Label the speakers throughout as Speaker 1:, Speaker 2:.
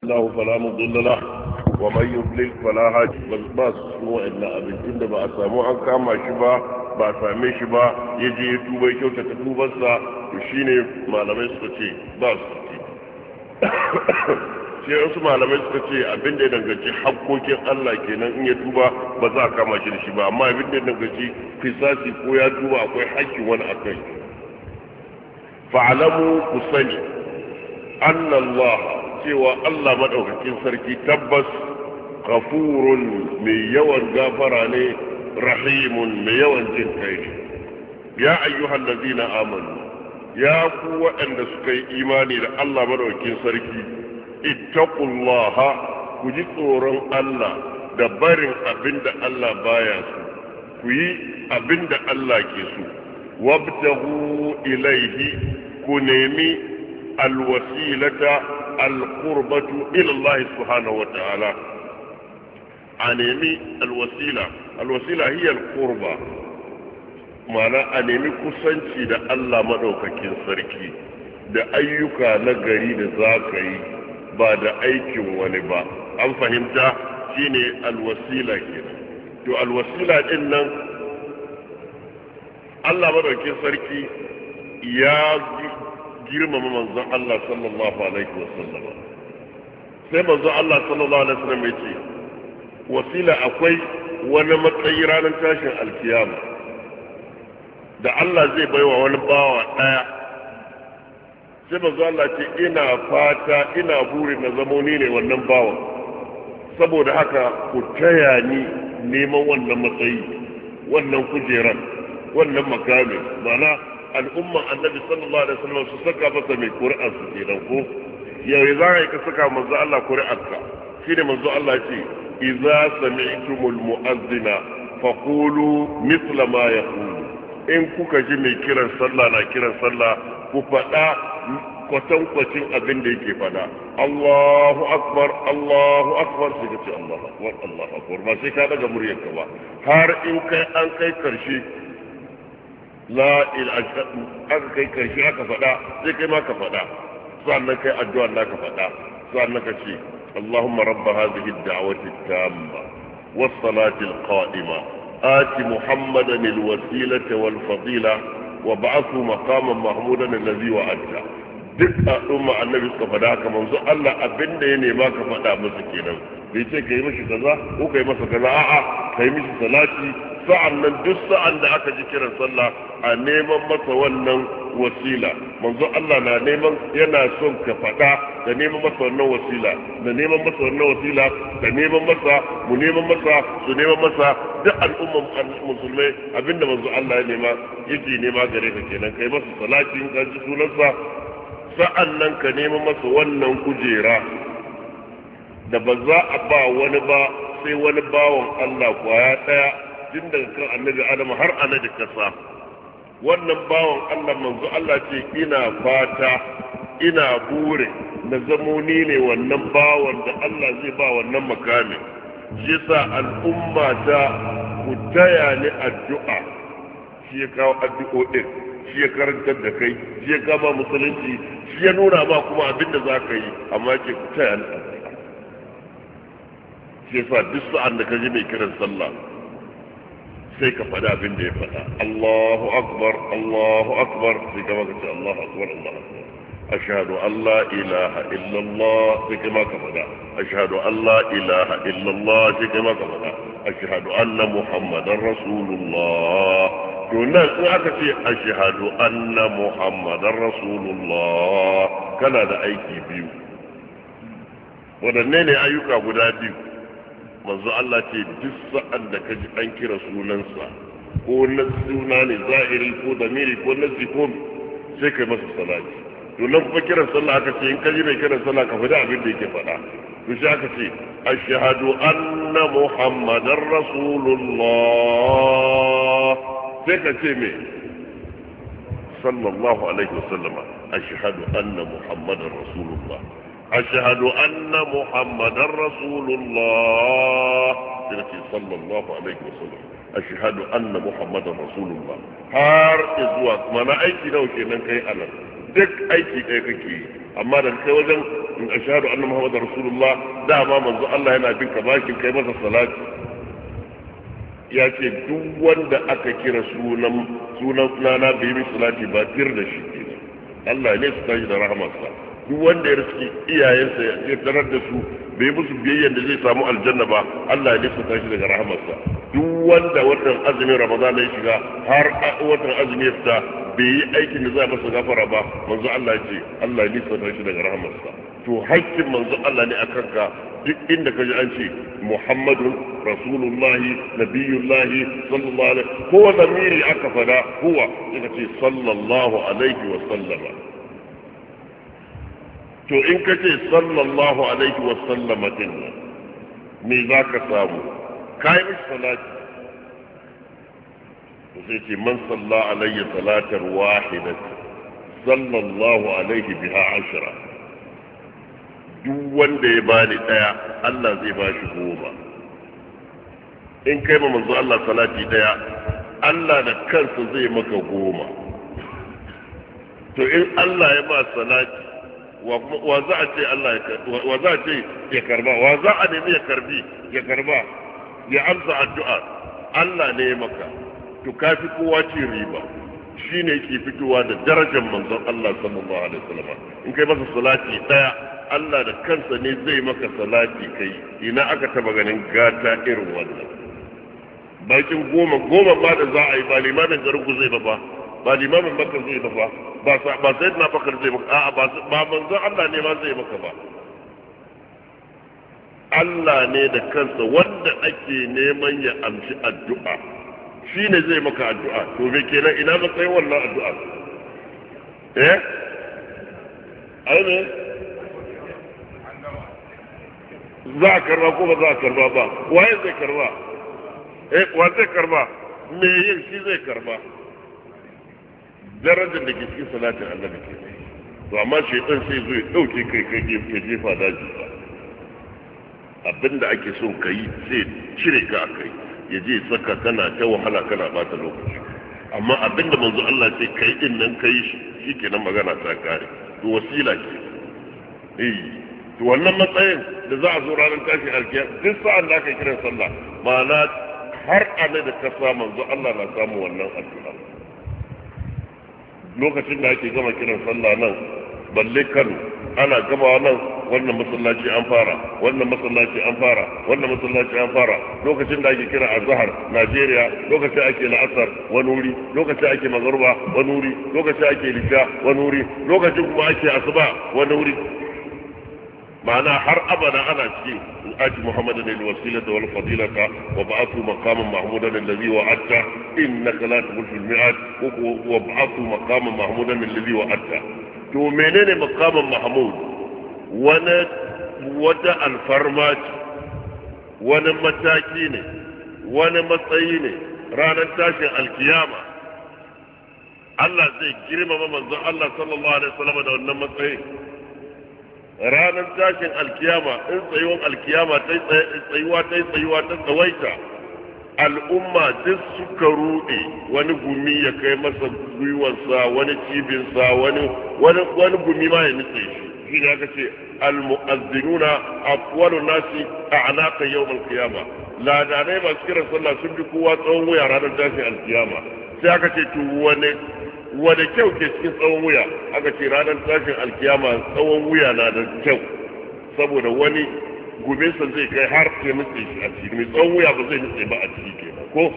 Speaker 1: له فلا مضل له ومن يضلل فلا هادي بس هو إلا أبن إن ba a samu an kama shi ba ba a same shi ba ya je ya tuba ya kyautata tubarsa to shine malamai suka ce ba su ce sai wasu malamai suka ce abin da ya danganci hakkokin Allah kenan in ya tuba ba za a kama shi da shi ba amma abin da ya danganci fisasi ko ya tuba akwai hakkin wani akai fa'alamu ku sani anna Allah cewa Allah madaukakin sarki tabbas ghafurun mai yawan gafara ne rahimun mai yawan jin kai ne ya ayyuhal ladina amanu ya ku waɗanda suka yi imani da Allah madaukakin sarki ittaqullaha ku ji tsoron Allah da barin abinda Allah baya so ku yi abinda Allah ke so wabtaghu ilayhi ku nemi alwasilata alqurbatu ila Allah subhanahu wa ta'ala anemi alwasila hiya alqurba ma'ana anemi kusanci da Allah madaukakin sarki da ayyuka na gari da zaka yi ba da aikin wani ba an fahimta shine alwasila kenan to alwasila din nan Allah madaukakin sarki ya girmama manzon Allah sallallahu alaihi wasallam sai manzon Allah sallallahu alaihi wasallam ya ce wasila akwai wani matsayi ranar tashin alkiyama da Allah zai baiwa wani bawa daya sai manzon Allah ce ina fata ina burin na zamo ni ne wannan bawan saboda haka ku taya ni neman wannan matsayi wannan kujeran wannan makamin mana al'umma annabi sallallahu alaihi wasallam su saka masa mai ƙuri'ar su kenan ko yau za ka saka manzo Allah ƙuri'arka shine manzo Allah ce idza sami'tumul mu'adhdhina faqulu mithla ma yaqulu in kuka ji mai kiran sallah na kiran sallah ku faɗa kwatankwacin abin da yake faɗa Allahu akbar sai ka ce Allahu akbar ba sai ka daga muryarka ba har in kai an kai karshe la ilaha aka kai karshe aka faɗa sai kai ma ka faɗa sannan kai addu'a da ka faɗa sannan ka ce Allahumma rabb hadhihi ad-da'wati at-tamma was-salati al-qa'ima ati Muhammadan al-wasilata wal-fadila wa ba'athu maqaman mahmudan alladhi wa'adta duk al'umma annabi suka faɗa haka manzo Allah abinda ya nema ka faɗa masa kenan bai ce kai mishi kaza ko kai masa kaza a'a kai mishi salati sa'annan duk sa'an da aka ji kiran sallah a neman masa wannan wasila manzo Allah na neman yana son ka faɗa da neman masa wannan wasila da neman masa wannan wasila da neman masa mu neman masa su neman masa duk al'umman musulmai abinda manzo Allah ya nema yake nema gare ka kenan kai masa salati in ka ji sunansa sa'annan ka neman masa wannan kujera da ba za a ba wani ba sai wani bawan Allah kwaya daya tun daga kan annabi Adam har annabi kasa wannan bawan Allah manzo Allah ce ina fata ina bure na zamo ni ne wannan bawan da Allah zai ba wannan makami shi yasa al'umma ta ku taya ni addu'a shi ya kawo addu'o'in shi ya karantar da kai shi ya kama musulunci shi ya nuna ba kuma abinda za ka yi amma ke ku taya ni addu'a shi yasa duk sa'an da ka ji mai kiran sallah sai ka faɗa abin da ya faɗa Allahu akbar sai ka maka ce Allahu akbar ashhadu an la ilaha illallah sai ka maka faɗa ashhadu an la ilaha illallah sai ka maka faɗa ashhadu anna muhammadar rasulullah to nan in aka ce ashhadu anna muhammadar rasulullah kana da aiki biyu wadanne ne ayyuka guda biyu manzo Allah ce duk sa'an da ka ji an kira sunansa ko na suna ne zahiri ko damiri ko nasi ko sai kai masa salati to nan kuma kiran sallah aka ce in ka ji mai kiran sallah ka faɗi abin da yake faɗa to sai aka ce ashhadu anna muhammadar rasulullah sai ka ce me sallallahu alaihi wasallama ashhadu anna muhammadar rasulullah أشهد أن محمد رسول الله صلى الله عليه وسلم أشهد أن محمد رسول الله har izuwa mana aiki nawa kenan kai anan duk aiki ɗaya kake amma da kai wajen in ashhadu anna muhammadar rasulullah dama manzo Allah yana bin ka bakin kai masa salati ya ce duk wanda aka kira sunan nana bai yi salati ba tir da shi kenan Allah ne su tashi da rahamarsa duk wanda ya riski iyayensa ya tarar da su bai musu biyayyen da zai samu aljanna ba Allah ya nisa tashi daga rahamarsa duk wanda watan azumin Ramadan ya shiga har watan azumin ya fita bai yi aikin da zai masa gafara ba manzo Allah ya ce Allah ya nisa tashi daga rahamarsa to haƙƙin manzo Allah ne akan ka duk inda kaji an ce Muhammadun Rasulullahi Nabiyullahi sallallahu alaihi ko zamiri aka fada huwa sai ce sallallahu alaihi wa sallama to in ka ce sallallahu alaihi wa sallama din me za ka samu kai mishi salati to sai ce man salla alayya salatar wahidat sallallahu alaihi biha ashra duk wanda ya bani daya Allah zai ba shi 10 in kai ma manzo Allah salati daya Allah da kansa zai maka 10 to in Allah ya ba salati wa za a ce Allah wa za a ce ya karba wa za a nemi ya karba ya amsa addu'a Allah ne ya maka to kafi kowa ce riba shine yake fitowa da darajar manzon Allah sallallahu alaihi wasallam in kai masa salati daya Allah da kansa ne zai maka salati kai ina aka taba ganin gata irin wannan bakin goma ma da za a yi ba limamin garin zai ba limamin makar zai ba sai na bakar zai maka a'a ba manzon Allah ne ma zai maka ba Allah ne da kansa wanda ake neman ya amshi addu'a shi ne zai maka addu'a to me kenan ina matsayin wannan addu'a ai ne za a karba ko ba za a karba ba waye zai karba wa zai karba me yin shi zai karba darajar da ke cikin salatin annabi ke to amma shaitan sai zo ya dauke kai jefa daji ba abinda ake son ka yi sai cire ka a kai ya je saka kana ta wahala kana bata lokaci amma abinda manzo Allah sai kai din nan kai shi kenan magana ta kare to wasila ce to wannan matsayin da za a zo ranar tashi alkiyama duk sa'an da aka kira sallah ma'ana har ana da kasa manzo Allah na samu wannan addu'a lokacin da ake gama kiran sallah nan balle Kano ana gama nan wannan masallaci an fara wannan masallaci an fara wannan masallaci an fara lokacin da ake kira azhar Najeriya lokacin ake la'asar wani wuri lokacin ake magruba wani wuri lokacin ake lisha wani wuri lokacin kuma ake asuba wani wuri ma'ana har abada ana cikin آت محمدا الوسيلة والفضيلة وابعثه مقاما محمودا الذي وعدته إنك لا تخلف الميعاد وابعثه مقاما محمودا الذي وعدته تو منين مقاما محمود wata alfarma ce wani mataki ne wani matsayi ne ranar tashin alkiyama Allah zai girmama manzon Allah sallallahu alaihi wasallam da wannan matsayi ranar tashin alkiyama in tsayuwan alkiyama tsayuwa ta tsawaita al'umma duk suka rude wani gumi ya kai masa gwiwarsa wani cibinsa wani gumi ma ya nutse shi ne aka ce al-mu'azzinuna afwalu nasi a'naqa yawm al-qiyama ladanai masu kiran sallah sun bi kowa tsawon wuya ranar tashin alkiyama sai aka ce to wani kyau ke cikin tsawon wuya aka ce ranar tashin alkiyama tsawon wuya na da kyau saboda wani gubinsa zai kai har ya nutse shi a ciki mai tsawon wuya ba zai nutse ba a ciki kenan ko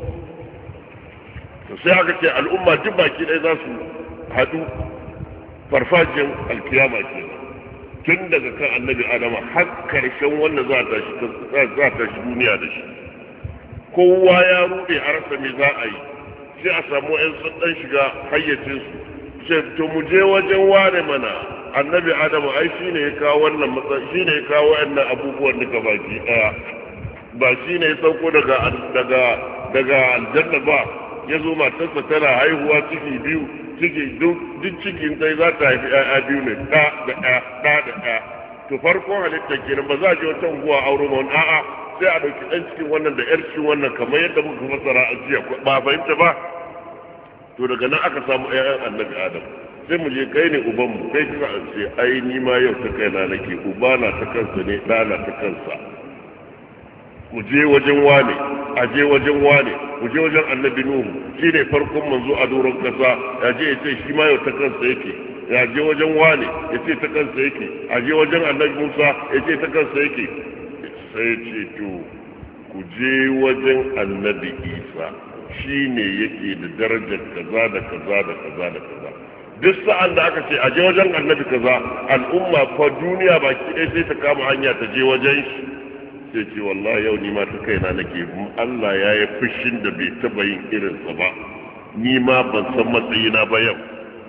Speaker 1: sai aka ce al'umma duk baki ɗaya za su haɗu farfajiyar alkiyama kenan tun daga kan annabi adama har karshen wanda za a tashi duniya da shi kowa ya rude a rasa me za a yi sai a samu yan sun dan shiga hayyacinsu sai to mu je wajen wane mana annabi adamu ai shine ya kawo wannan matsayi shine ya kawo wannan abubuwan duka baki daya ba shine ya sauko daga aljanna ba ya zo matarsa tana haihuwa ciki biyu duk cikin dai za ta haifi ƴaƴa biyu ne ɗa da ɗa to farkon halittar kenan ba za a je wata unguwa aure ba a'a sai a ɗauki ɗan cikin wannan da ƴar cikin wannan kamar yadda muka fasara a jiya ba fahimta ba to daga nan aka samu ƴaƴan annabi adam sai mu je kai ne uban mu kai kika ce ai ni ma yau ta kaina nake uba na ta kansa ne da na ta kansa ku je wajen wane a je wajen wane ku je wajen annabi nuhu shi ne farkon manzo a doron kasa ya je ya ce shi ma yau ta kansa yake ya je wajen wane ya ce ta kansa yake a je wajen annabi musa ya ce ta kansa yake sai ce to ku je wajen annabi isa shi ne yake da darajar kaza da kaza da kaza da kaza duk sa'an da aka ce a je wajen annabi kaza al'umma ko duniya baki ɗaya sai ta kama hanya ta je wajen shi sai ce wallahi yau ni ma ta kaina nake Allah ya yi fushin da bai taba yin irinsa ba ni ma ban san matsayina ba yau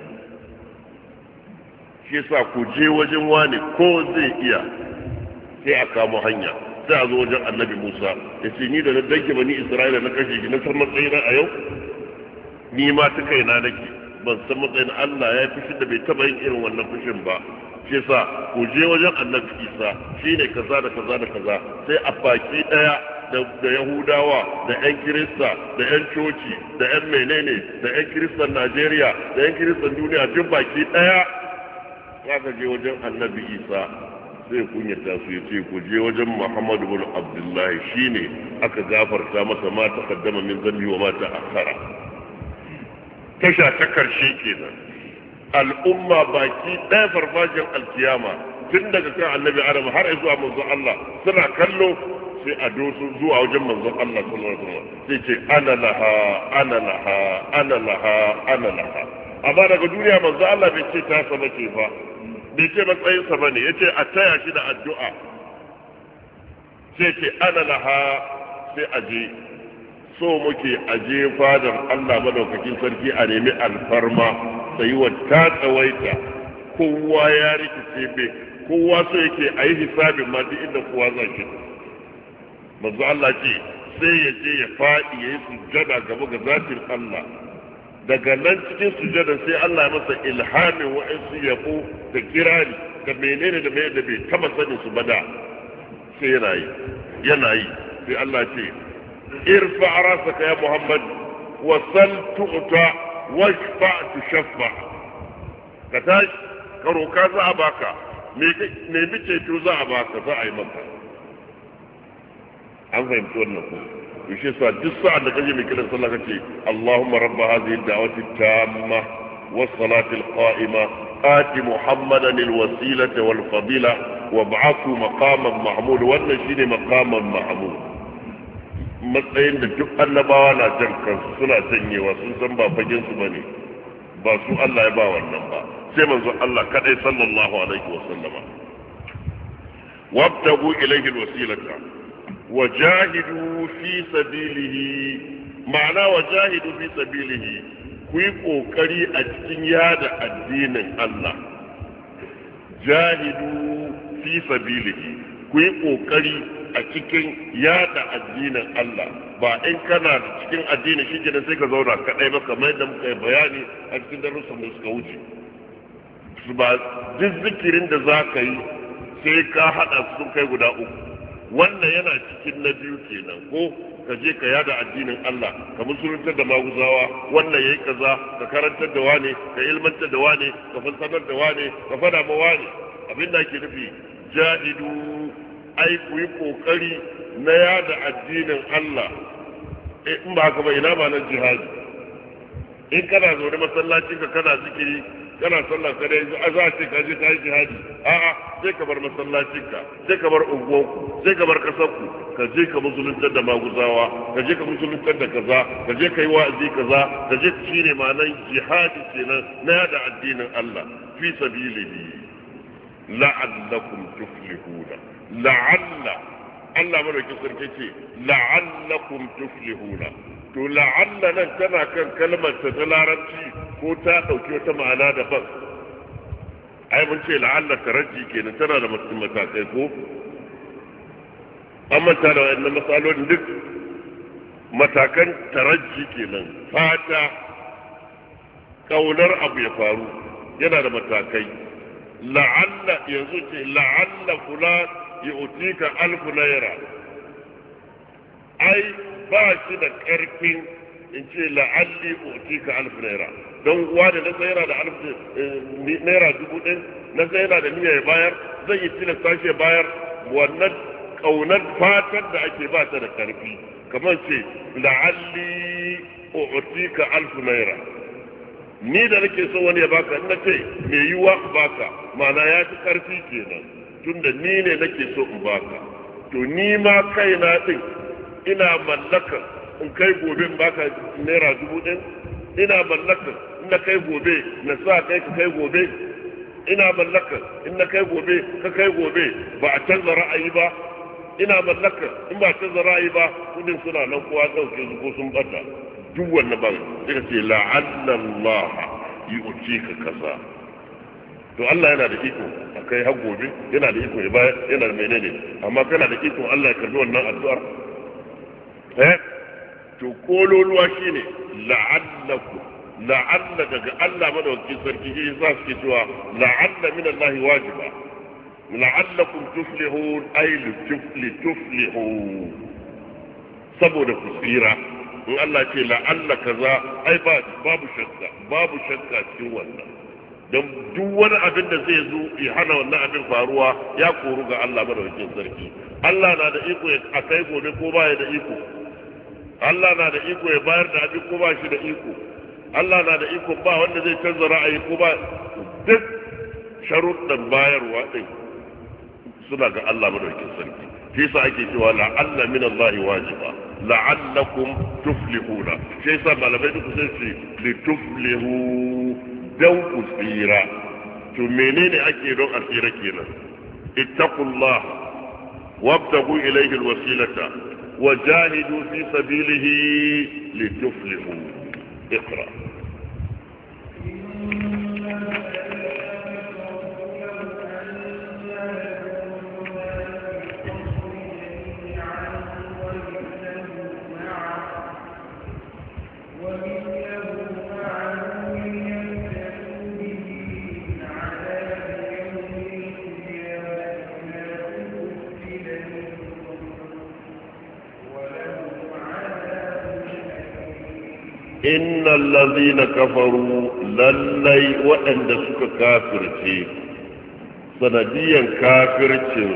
Speaker 1: shi yasa ku je wajen wani ko zai iya sai a kama hanya sai a zo wajen annabi Musa ya ce ni da na danke bani Isra'ila na kashe shi na san matsayina a yau ni ma ta kaina nake ban san matsayin Allah ya yi fushin da bai taba yin irin wannan fushin ba shi yasa ku je wajen annabi Isa shine kaza da kaza da kaza sai a baki daya da Yahudawa da ƴan Kirista da ƴan coci da ƴan menene da ƴan Kiristan Najeriya da ƴan Kiristan duniya duk baki daya zaka je wajen annabi Isa sai kunyata su ya ce ku je wajen Muhammad ibn Abdullah shine aka gafarta masa ma taqaddama min zambi wa ma ta'akhkhara tasha ta karshe kenan al'umma baki ɗaya farfajin alkiyama tun daga kan annabi adam har zuwa manzon Allah suna kallo sai a dosu zuwa wajen manzon Allah sallallahu alaihi wasallam sai ce ana laha ana laha ana laha ana laha amma daga duniya manzon Allah bai ce ta saba ce fa bai ce matsayin sa bane yace a taya shi da addu'a sai ce ana laha sai aje so muke aje fadar Allah madaukakin sarki a nemi alfarma tsayuwar ta tsawaita kowa ya rikice bai kowa so yake a yi hisabin ma duk inda kowa za ki manzo Allah ce sai ya je ya faɗi ya yi sujjada gaba ga zatin Allah daga nan cikin sujjada sai Allah ya masa ilhamin wa'ansu yabo da kirari da menene da menene da bai taba sanin su ba da sai yana yi sai Allah ce irfa rasaka ya Muhammad wa sal tu'ta washfa tushaffa ka tashi ka roka za a baka me bice to za a baka za a yi maka an fahimci wannan ko yushe sa duk sa'an da kaje mai kiran sallah kace Allahumma rabb hadhihi ad-da'wati at-tamma was-salati al-qa'ima ati Muhammadan al-wasilata wal-fadila wab'athu maqaman mahmud wannan shine maqaman mahmud matsayin da duk annabawa na jan kansu suna janyewa sun san ba fagen su bane ba su Allah ya ba wannan ba sai manzo Allah kadai sallallahu alaihi wa sallama wabtagu ilayhi alwasilata wajahidu fi sabilihi ma'ana wajahidu fi sabilihi ku yi kokari a cikin yada addinin Allah jahidu fi sabilihi ku yi kokari a cikin yada addinin Allah ba in kana da cikin addini shi ke da sai ka zauna kaɗai ba kamar yadda muka yi bayani a cikin darussan da suka wuce ba duk zikirin da za ka yi sai ka haɗa su sun kai guda uku wannan yana cikin na biyu kenan ko ka je ka yada addinin Allah ka musuluntar da maguzawa wannan yayi kaza ka karantar da wane ka ilmantar da wane ka fassarar da wane ka fada ma wane abinda ake nufi jahidu ai ku yi kokari na yada addinin Allah in ba haka ba ina ba nan jihadi in kana zaune masallacin ka kana zikiri kana sallah ka dai za a ce ka je ka yi jihadi a'a sai ka bar masallacin ka sai ka bar unguwanku sai ka bar kasar ku ka je ka musuluntar da maguzawa ka je ka musuluntar da kaza ka je ka yi wa'azi kaza ka je shi ne ma'anar jihadi kenan na yada addinin Allah fi sabilihi la'allakum tuflihuna la'alla Allah madauki sarki ce la'allakum tuflihuna to la'alla nan tana kan kalmar ta larabci ko ta dauki wata ma'ana daban ai mun ce la'alla taraji kenan tana da matakai ko amma ta da wannan masalolin duk matakan taraji kenan fata kaunar abu ya faru yana da matakai la'alla yanzu ce la'alla fulan yu'tika alf naira ai ba shi da karfin in ce la'alli utika alf naira don uwa da na sayar da alf naira 1000 na sayar da niyya ya bayar zai yi tilasta shi bayar wannan kaunar fatan da ake ba ta da karfi kamar ce la'alli utika alf naira ni da nake so wani ya baka in nace me yiwa baka ma'ana ya fi karfi kenan tunda ni ne nake so in baka to ni ma kaina din ina mallaka in kai gobe in baka naira 1000 ina mallaka in na kai gobe na sa kai ka kai gobe ina mallaka in na kai gobe ka kai gobe ba a canza ra'ayi ba ina mallaka in ba canza ra'ayi ba kudin suna nan kowa dauke su ko sun bata duk wannan ba sai ce la'alla Allah yu'tika kaza to Allah yana da iko akai har gobe yana da iko ya bayar yana da menene amma kana da iko Allah ya karbi wannan addu'ar to kololuwa shine la'allakum la'alla daga Allah madaukakin sarki shi yasa suke cewa la'alla min Allah wajiba la'allakum tuflihun ay tuflihu saboda ku tsira in Allah ce la'alla kaza ai babu shakka cikin wannan don duk wani abin da zai zo ya hana wannan abin faruwa ya koru ga Allah madaukakin sarki Allah na da iko a kai gobe ko ba ya da iko Allah na da iko ya bayar da abin ko ba shi da iko Allah na da iko ba wanda zai canza ra'ayi ko ba duk sharuɗan bayarwa din suna ga Allah madaukakin sarki shi yasa ake cewa la'alla min Allah wajiba la'allakum tuflihuna shi yasa malamai duk sun ce li tuflihu dan ku tsira to menene ake don a tsira kenan ittaqullah wabtagu ilayhi alwasilata wajahidu fi sabilihi lituflihu اقرأ إن الذين كفروا للي وأن سك كافرتي سنديا كافرتي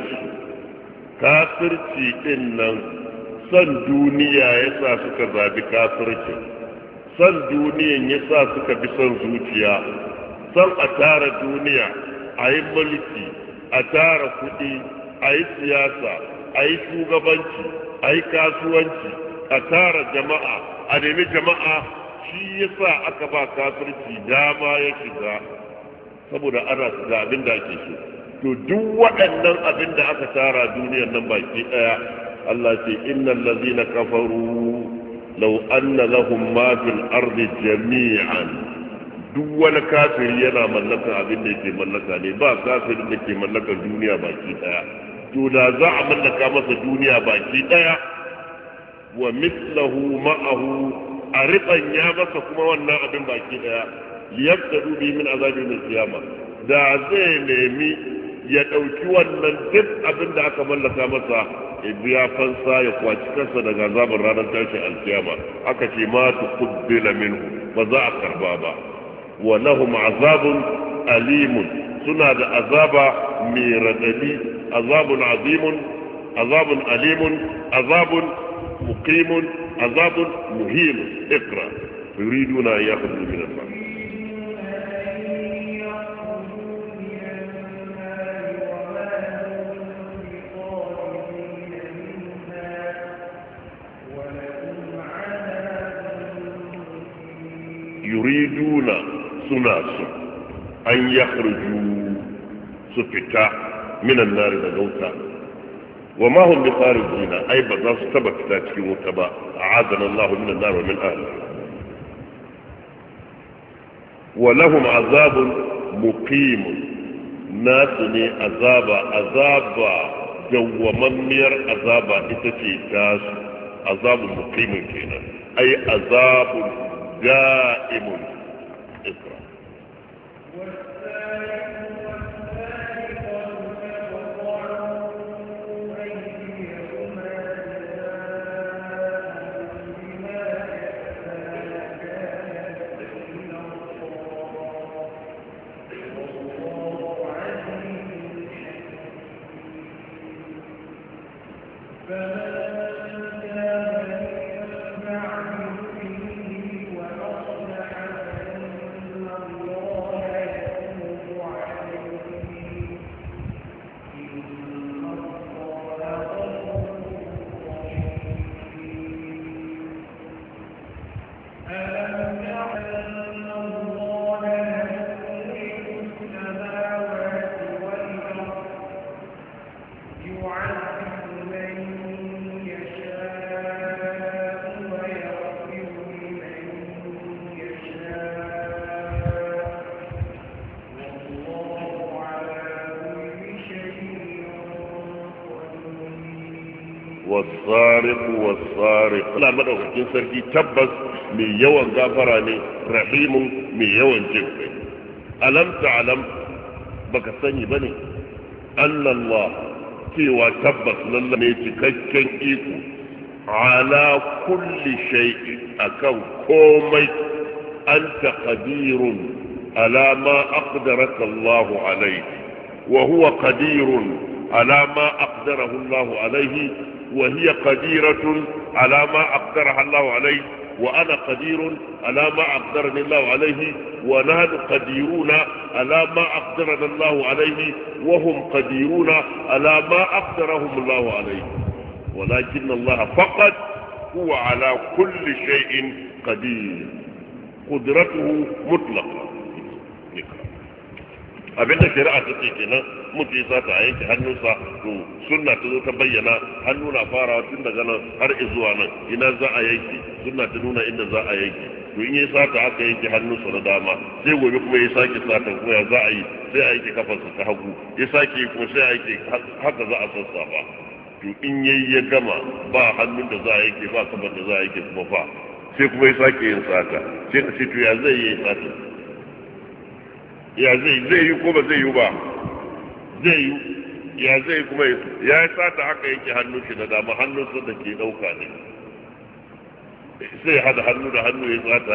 Speaker 1: كافرتي إن san duniya yasa suka zabi kafirci san duniyan yasa suka bi son zuciya san a tara duniya a yi mulki a tara kuɗi a yi siyasa a yi shugabanci a yi kasuwanci a tara jama'a a nemi jama'a shi yasa aka ba kafirci dama ya shiga saboda ana da abin da ake so to duk waɗannan abin da aka tara duniyar nan baki ɗaya Allah ce innal ladzina kafaru law anna lahum ma fil ardi jami'an duk wani kafiri yana mallakar abin da yake mallaka ne ba kafirin da ke mallakar duniya baki ɗaya to da za a mallaka masa duniya baki ɗaya wa mithlahu ma'ahu a riɓanya masa kuma wannan abin baki ɗaya liyabtadu bi min azabi min qiyama da zai nemi ya ɗauki wannan duk abin da aka mallaka masa ya biya fansa ya kwaci kansa daga azabar ranar tashin alkiyama aka ce ma tuqbila minhu ba za a karba ba wa lahum azabun alimun suna da azaba mai radadi azabun azimun azabun alimun azabun muqimun azabun muhim اقرأ يريدون أن يأخذوا من النار يريدون سناس أن يخرجوا سفتا من النار لغوتا وما هم بخارجين أي بذاس تبك تاتي متبا أعاذنا الله من النار ومن أهله ولهم عذاب مقيم ناسني عذاب دوممير عذاب إتتي تاس عذاب مقيم كينا أي عذاب دائم اقرأ والسارق والسارق لا مدوكين سركي تبس من يوان غفراني رحيم من يوان جنبي ألم تعلم بكسني بني أن الله كيوا تبس لله يتككن إيكو على كل شيء أكو كومي أنت قدير على ما أقدرك الله عليه وهو قدير على ما أقدره الله عليه وهي قديرة على ما أقدرها الله عليه وأنا قدير على ما أقدرني الله عليه ونحن قديرون على ما أقدرنا الله عليه وهم قديرون على ما أقدرهم الله عليه ولكن الله فقط هو على كل شيء قدير قدرته مطلقة abinda shari'a ta ce kenan mutum ya sata a yanke hannunsa to sunna ta zo ta bayyana hannu na farawa tun daga nan har zuwa nan ina za a yanke sunna ta nuna inda za a yanke to in ya sata aka yanke hannunsa na dama sai gobe kuma ya sake sata kuma ya za a yi sai a yanke kafarsa ta hagu ya sake kuma sai a yanke haka za a sassafa to in yayi ya gama ba hannun da za a yanke ba kafar da za a yanke kuma fa sai kuma ya sake yin sata sai ka ce to ya zai yi sata ya zai yi ko ba zai yi ba zai yi ya zai kuma ya yi sata haka yake hannun shi na dama hannunsa da ke ɗauka ne sai hada hannu da hannu ya sata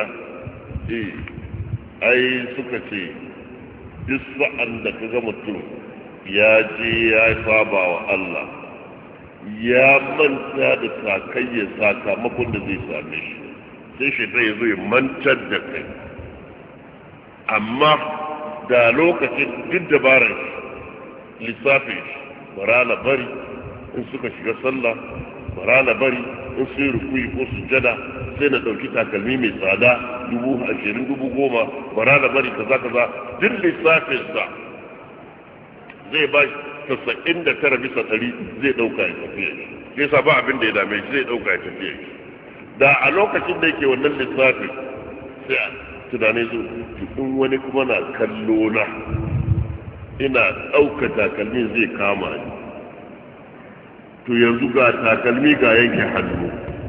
Speaker 1: ai suka ce duk sa'an da ka ga mutum ya je ya saba wa Allah ya manta da sakayya sakamakon da zai same shi sai shi zai zo ya mantar da kai amma da lokacin duk dabarar lissafin shi bara na bari in suka shiga sallah bara na bari in sun rukuyi ko sujjada sai na ɗauki takalmi mai tsada 20,000 10,000 bara na bari kaza kaza duk lissafinsa zai ba 99% zai ɗauka ya tafiya shi sai sa ba abin da ya dame shi zai ɗauka ya tafiya shi da a lokacin da yake wannan lissafin sai a tunane zo in wani kuma na kallo na ina ɗauka takalmi zai kama ni to yanzu ga takalmi ga yanke hannu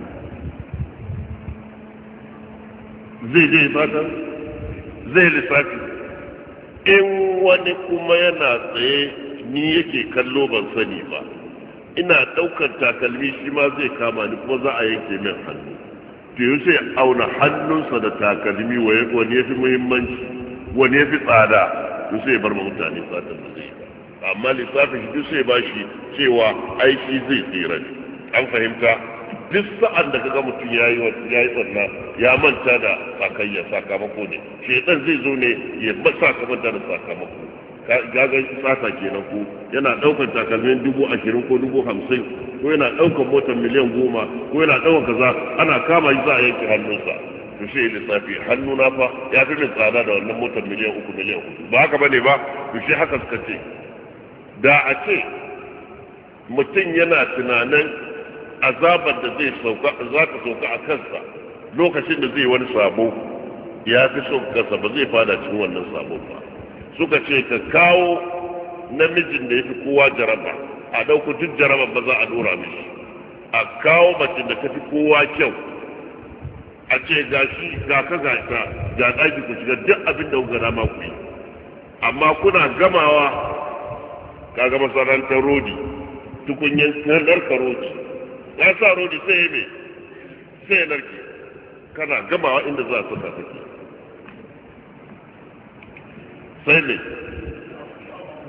Speaker 1: zai je fata zai lissafi in wani kuma yana tsaye ni yake kallo ban sani ba ina ɗaukar takalmi shi ma zai kama ni kuma za a yanke min hannu to yi sai auna hannunsa da takalmi wani ya fi muhimmanci wani ya fi tsada to sai bar mutane tsadar da zai amma lissafin shi duk sai ba shi cewa aiki zai tsira ne an fahimta duk sa'an da kaga mutum ya yi tsanna ya manta da sakayya sakamako ne shedan zai zo ne ya sa ka manta da sakamako gagan tsasa kenan ko yana daukar takalmin 20,000 ko 50,000 ko yana daukar motar miliyan 10 ko yana daukar kaza ana kama shi za a yanke hannunsa to sai lissafi hannuna fa ya fi min tsada da wannan motar miliyan 3 miliyan 4 ba haka bane ba to shi haka suka ce da a ce mutum yana tunanin azabar da zai sauka za ta sauka a kansa lokacin da zai wani sabo ya fi son kansa ba zai fada cikin wannan sabo ba suka ce ka kawo namijin da ya fi kowa jaraba a ɗauku duk jaraban ba za a dora mishi a kawo macin da ta fi kowa kyau a ce ga shi ga ka ga ta ga ɗaki ku shiga duk abin da kuka dama ku yi amma kuna gamawa ka ga masarantar rodi tukunyen narka rodi ya sa rodi sai ya mai sai ya narke kana gamawa inda za a saka take sai ne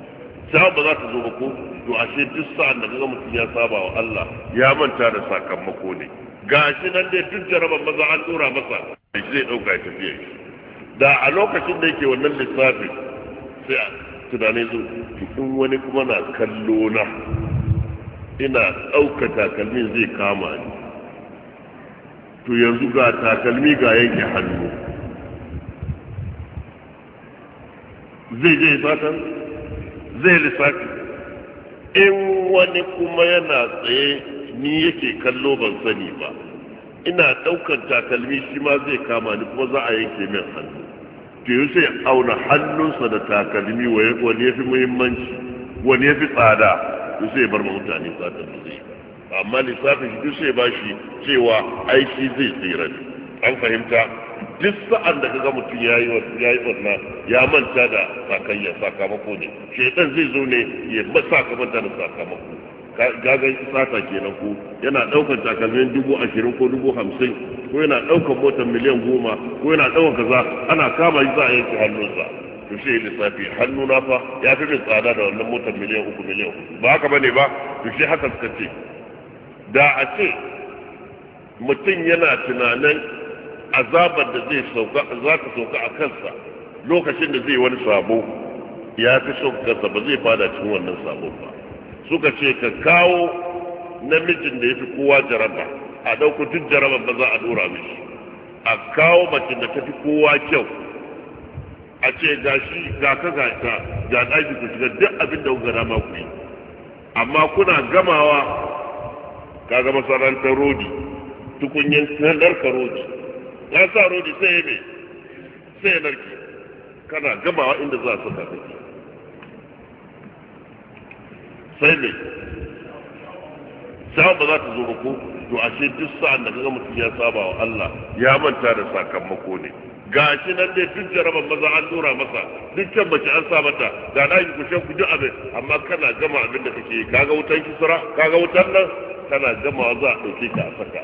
Speaker 1: sai ba za ta zo ba ko to ashe duk sa'an da kaga mutum ya saba wa Allah ya manta da sakamako ne gashi nan dai duk jaraban maza an dora masa zai dauka ya tafiya da a lokacin da yake wannan lissafin sai tunane zo in wani kuma na kallo na ina ɗauka takalmin zai kama ni to yanzu ga takalmi ga yanke hannu zai je fatan zai lissafi in wani kuma yana tsaye ni yake kallo ban sani ba ina ɗaukar takalmi shi ma zai kama ni kuma za a yanke min hannu to yi sai auna hannunsa da takalmi wani ya fi muhimmanci wani ya fi tsada to sai bar mutane tsadar da zai amma lissafin shi duk sai ba shi cewa aiki zai tsira ne an fahimta duk sa'an da kaga mutum ya yi wannan ya manta da sakayya sakamako ne shedan zai zo ne ya masa manta da sakamako gagan sata kenan ko yana daukar takalmin 20,000 ko 50,000 ko yana daukar motar miliyan 10 ko yana daukar kaza ana kama shi za a yanke hannunsa to shi lissafi hannu na fa ya fi min tsada da wannan motar miliyan 3 miliyan ba haka bane ba to shi haka suka ce da a ce mutum yana tunanin azabar da zai sauka za ta sauka a kansa lokacin da zai wani sabo ya fi sauka kansa ba zai fada cikin wannan sabon ba suka ce ka kawo namijin da ya fi kowa jaraba a ɗauku duk jaraban ba za a ɗora mishi a kawo macin da ta fi kowa kyau a ce ga shi ga ka ga ɗaki ku shiga duk abin da kuka dama ku yi amma kuna gamawa ka ga masarantar rodi tukunyen narka rodi ya sa rodi sai ya mai sai ya narke kana gamawa inda za a saka kake sai mai sai ba za ta zo ba ko to ashe duk sa'an da kaga mutum ya saba wa Allah ya manta da sakamako ne gashi nan dai duk jaraban maza an dora masa dukkan mace an sa mata ga daki ku shan ku duk abin amma kana gama abin da kake kaga wutan kisra kaga wutan nan kana gama za a dauke ka a saka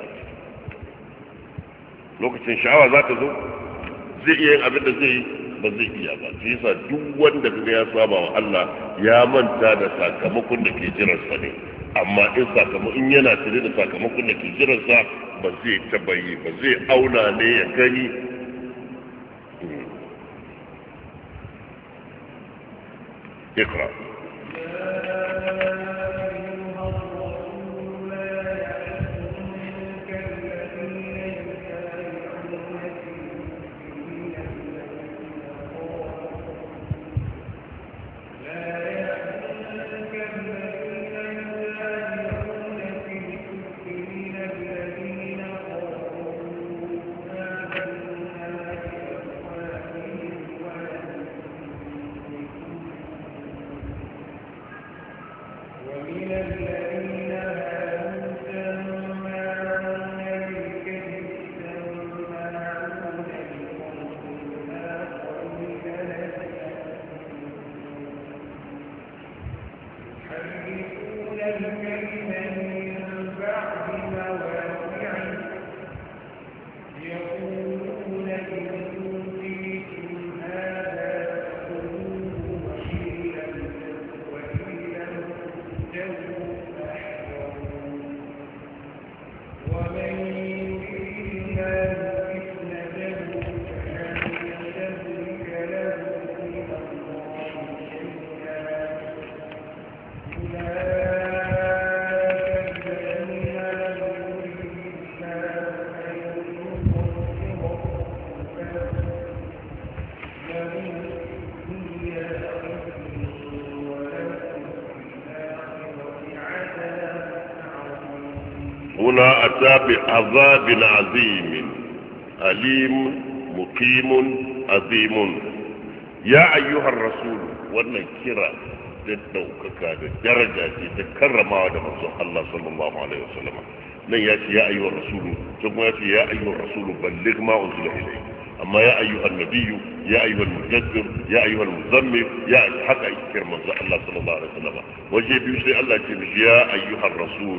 Speaker 1: lokacin sha'awa za ta zo zai iya yin abin da zai yi ba zai iya ba shi yasa duk wanda kaga ya saba wa Allah ya manta da sakamakon da ke jiransa ne amma in yana tare da sakamakon da ke jiransa ba zai tabayi ba zai auna ne ya gani اقرأ هنا أتى بعذاب عظيم أليم مقيم عظيم يا أيها الرسول وانا كرا تدوكك درجة تكرم هذا الله صلى الله عليه وسلم لن يأتي يا أيها الرسول ثم يأتي يا أيها الرسول بلغ ما أنزل إليك أما يا أيها النبي يا أيها المجدر يا أيها المزمل يا حق كرم الله صلى الله عليه وسلم وجه بيوسي الله يا أيها الرسول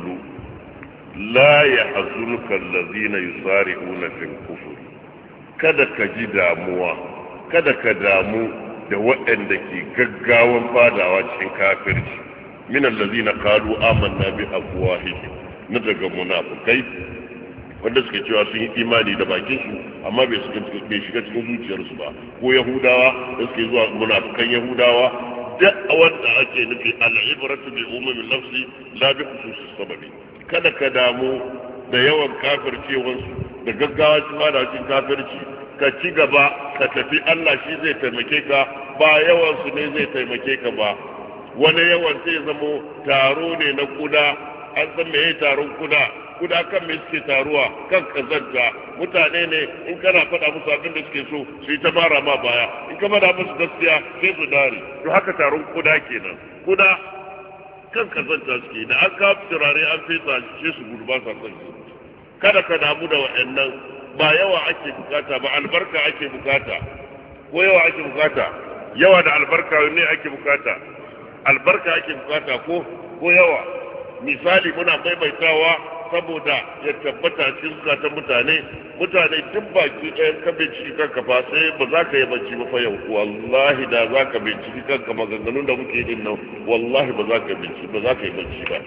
Speaker 1: لا يحزنك الذين يسارعون في الكفر kada ka ji damuwa kada ka damu da waɗanda ke gaggawan fadawa cikin kafirci min allazina qalu amanna bi afwahihim na daga munafikai wanda suke cewa sun yi imani da bakin su amma bai shiga cikin zuciyarsu ba, ko yahudawa da suke zuwa munafikan yahudawa. duk wanda ake nufi al'ibratu bi umumin lafzi la bi khususis sababi. kada ka damu da yawan kafircewansu da gaggawa cikin kafirci, ka ci gaba ka tafi, Allah shi zai taimake ka, ba yawansu ne zai taimake ka ba. wani yawan sai zamo taro ne na kuda. an san me taron kuda kan me suke taruwa? kan kazanta. mutane ne in kana faɗa musu abin da suke so su yi ta mara ma baya, in ka faɗa musu gaskiya sai su dare. to haka taron kuda kenan. kuda kan kazanta suke, da an kawo turare an fesa shi su gudu, ba sa son su. kada ka damu da wa'annan, ba yawa ake bukata ba, albarka ake bukata. ko yawa ake bukata? yawa da albarka ne ake bukata? albarka ake bukata ko yawa? misali muna maimaitawa saboda ya tabbata cikin zukatan mutane duk baki ɗayan ka binciki kanka fa sai ba za ka yi bacci ba fa yau. wallahi da za ka binciki kanka maganganun da muke yin nan, wallahi ba za ka yi bacci ba.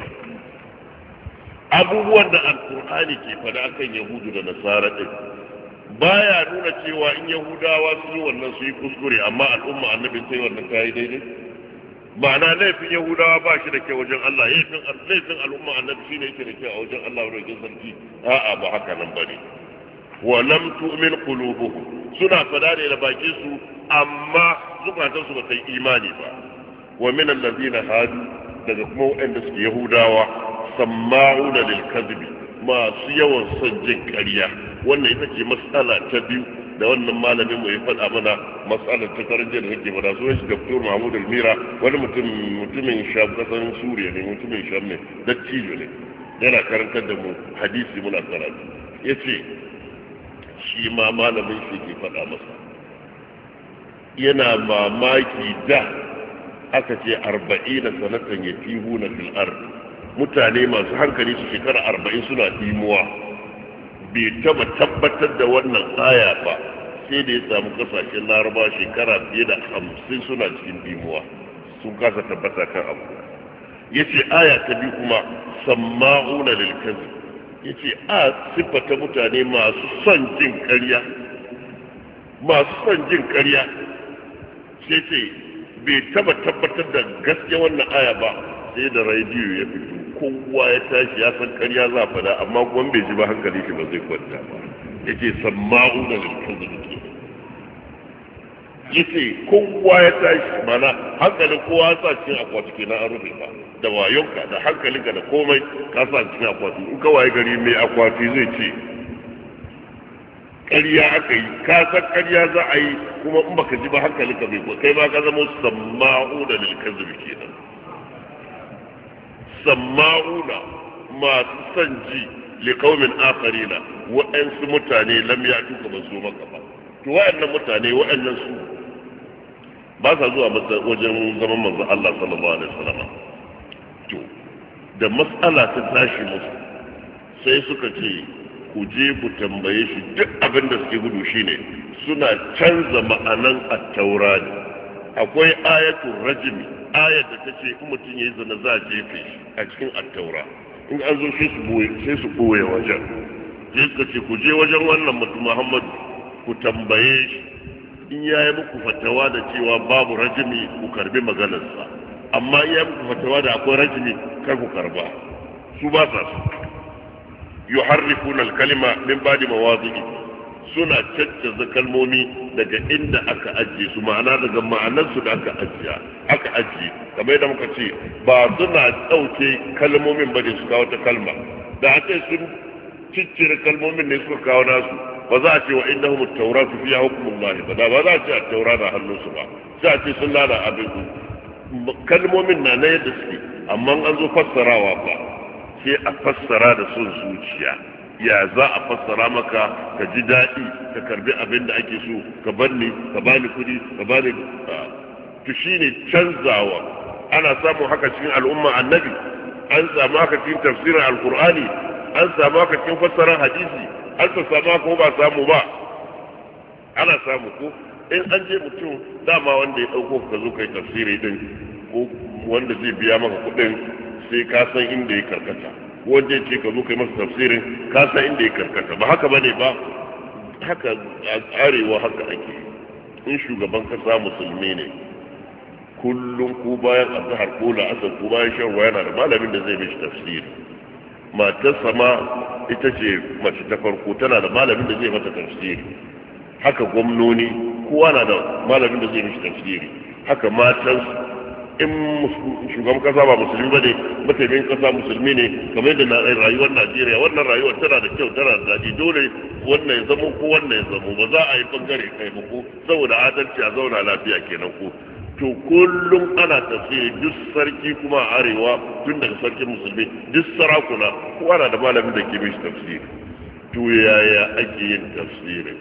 Speaker 1: abubuwan da alkur'ani ke faɗa akan yahudu da nasara ɗin baya nuna cewa in yahudawa su yi wannan su yi kuskure, amma al'umma annabi sai wannan ta yi daidai. ma'ana laifin yahudawa ba shi da kyau wajen Allah, laifin al'umma annabi shine yake da kyau a wajen Allah wajen sarki. a'a ba haka nan bane. wa lam tu'min qulubuhum, suna fada ne da bakin su amma zukatan su ba ta yi imani ba. wa min allazina hadu, daga kuma waɗanda suke yahudawa, samma'una lil kadhibi, masu yawan son jin ƙarya. wannan ita ce mas'ala ta biyu da wannan malamin mu ya faɗa mana, mas'alar ta karanje da nake faɗa. sunan shi Dr. Mahmud Almira, wani mutumin Sham, kasan Suriya ne, mutumin Sham ne, dattijo ne, yana karantar da mu hadisi muna karatu. yace shi ma malamin shi ke faɗa masa yana mamaki da aka ce 40 sanatan yatihuna fil ard, mutane masu hankali su shekara 40 suna dimuwa. bai taba tabbatar da wannan aya ba sai da ya samu kasashen laraba shekara fiye da 50 suna cikin dimuwa, sun kasa tabbata kan abu. yace aya ta biyu kuma samma'una lil kadhib, yace a sifata mutane masu son jin ƙarya. sai ce bai taba tabbatar da gaskiya wannan aya ba sai da rediyo ya fito, kowa ya tashi ya san ƙarya za a fada, amma kuma bai ji ba hankali shi ba zai kwanta ba. yace samma'una lil kadhib, yace kowa ya tashi, mana hankalin kowa sa cikin akwati kenan an rufe ba, da wayonka da hankalinka da komai ka sa cikin akwati. in ka waye gari mai akwati zai ce ƙarya aka yi, ka san ƙarya za a yi, kuma in baka ji ba hankalinka bai ko kai ma ka zama samma'una lil kadhib kenan. samma'una masu son ji li qaumin akharina, waɗansu mutane lam ya'tu ka ba zo maka ba. to waɗannan mutane waɗannan su ba sa zuwa wajen zaman manzo Allah sallallahu alaihi wasallam. to da mas'ala ta tashi musu sai suka ce ku je ku tambaye shi, duk abin da suke gudu shine suna canza ma'anan at-taura ne. akwai ayatul rajmi, ayat da ta ce in mutum ya yi zina za a jefe shi a cikin attaura. in an zo sai su ɓoye wajen. sai suka ce ku je wajen wannan mutum Muhammadu ku tambaye shi, in ya yi muku fatawa da cewa babu rajimi ku karbi maganarsa, amma in ya yi muku fatawa da akwai rajimi kar ku karba. su ba sa su yuharrifuna al-kalima min ba'di mawadhi'i, suna caccaza kalmomi daga inda aka ajiye su, ma'ana daga ma'anarsu da aka ajiye. kamar yadda muka ce ba suna ɗauke kalmomin ba ne su kawo ta kalma, da a ce sun ciccire kalmomin ne suka kawo nasu, ba za a ce wa inda hukumar taura su fiya hukumullahi ba, ba za a ce a taura na hannunsu ba, sai a ce sun lada abin kalmomin na yadda suke, amma an zo fassarawa ba sai a fassara da son zuciya. ya za a fassara maka ka ji daɗi ka karbi abin da ake so, ka banni ka bani kuɗi ka bani to shine canzawa. ana samun haka cikin al'umma annabi, an samu haka cikin tafsirin alkur'ani, an samu haka cikin fassarar hadisi, an samu haka ko ba samu ba, ana samu ko in an je mutum dama wanda ya dauko ka zo kai tafsiri din ko wanda zai biya maka kudin sai ka san inda ya karkata wanda ya ce ka zo kai masa tafsirin ka san inda ya karkata ba haka bane ba haka arewa haka ake in shugaban kasa musulmi ne kullum ko bayan azhar ko la'asar ko bayan shan ruwa yana da malamin da zai mishi tafsiri matarsa ma ita ce mace ta farko tana da malamin da zai mata tafsiri haka gwamnoni kowa na da malamin da zai mishi tafsiri haka matan in shugaban kasa ba musulmi ba ne mataimakin kasa musulmi ne kamar yadda rayuwar Najeriya wannan rayuwar tana da kyau tana da daɗi dole wannan ya zamo ko wannan ya zamo ba za a yi bangare kai ba ko saboda adalci a zauna lafiya kenan ko to kullum ana tafsiri duk sarki kuma a arewa tun daga sarkin musulmi duk sarakuna kowa na da malamin da ke mishi tafsiri to yaya ake yin tafsirin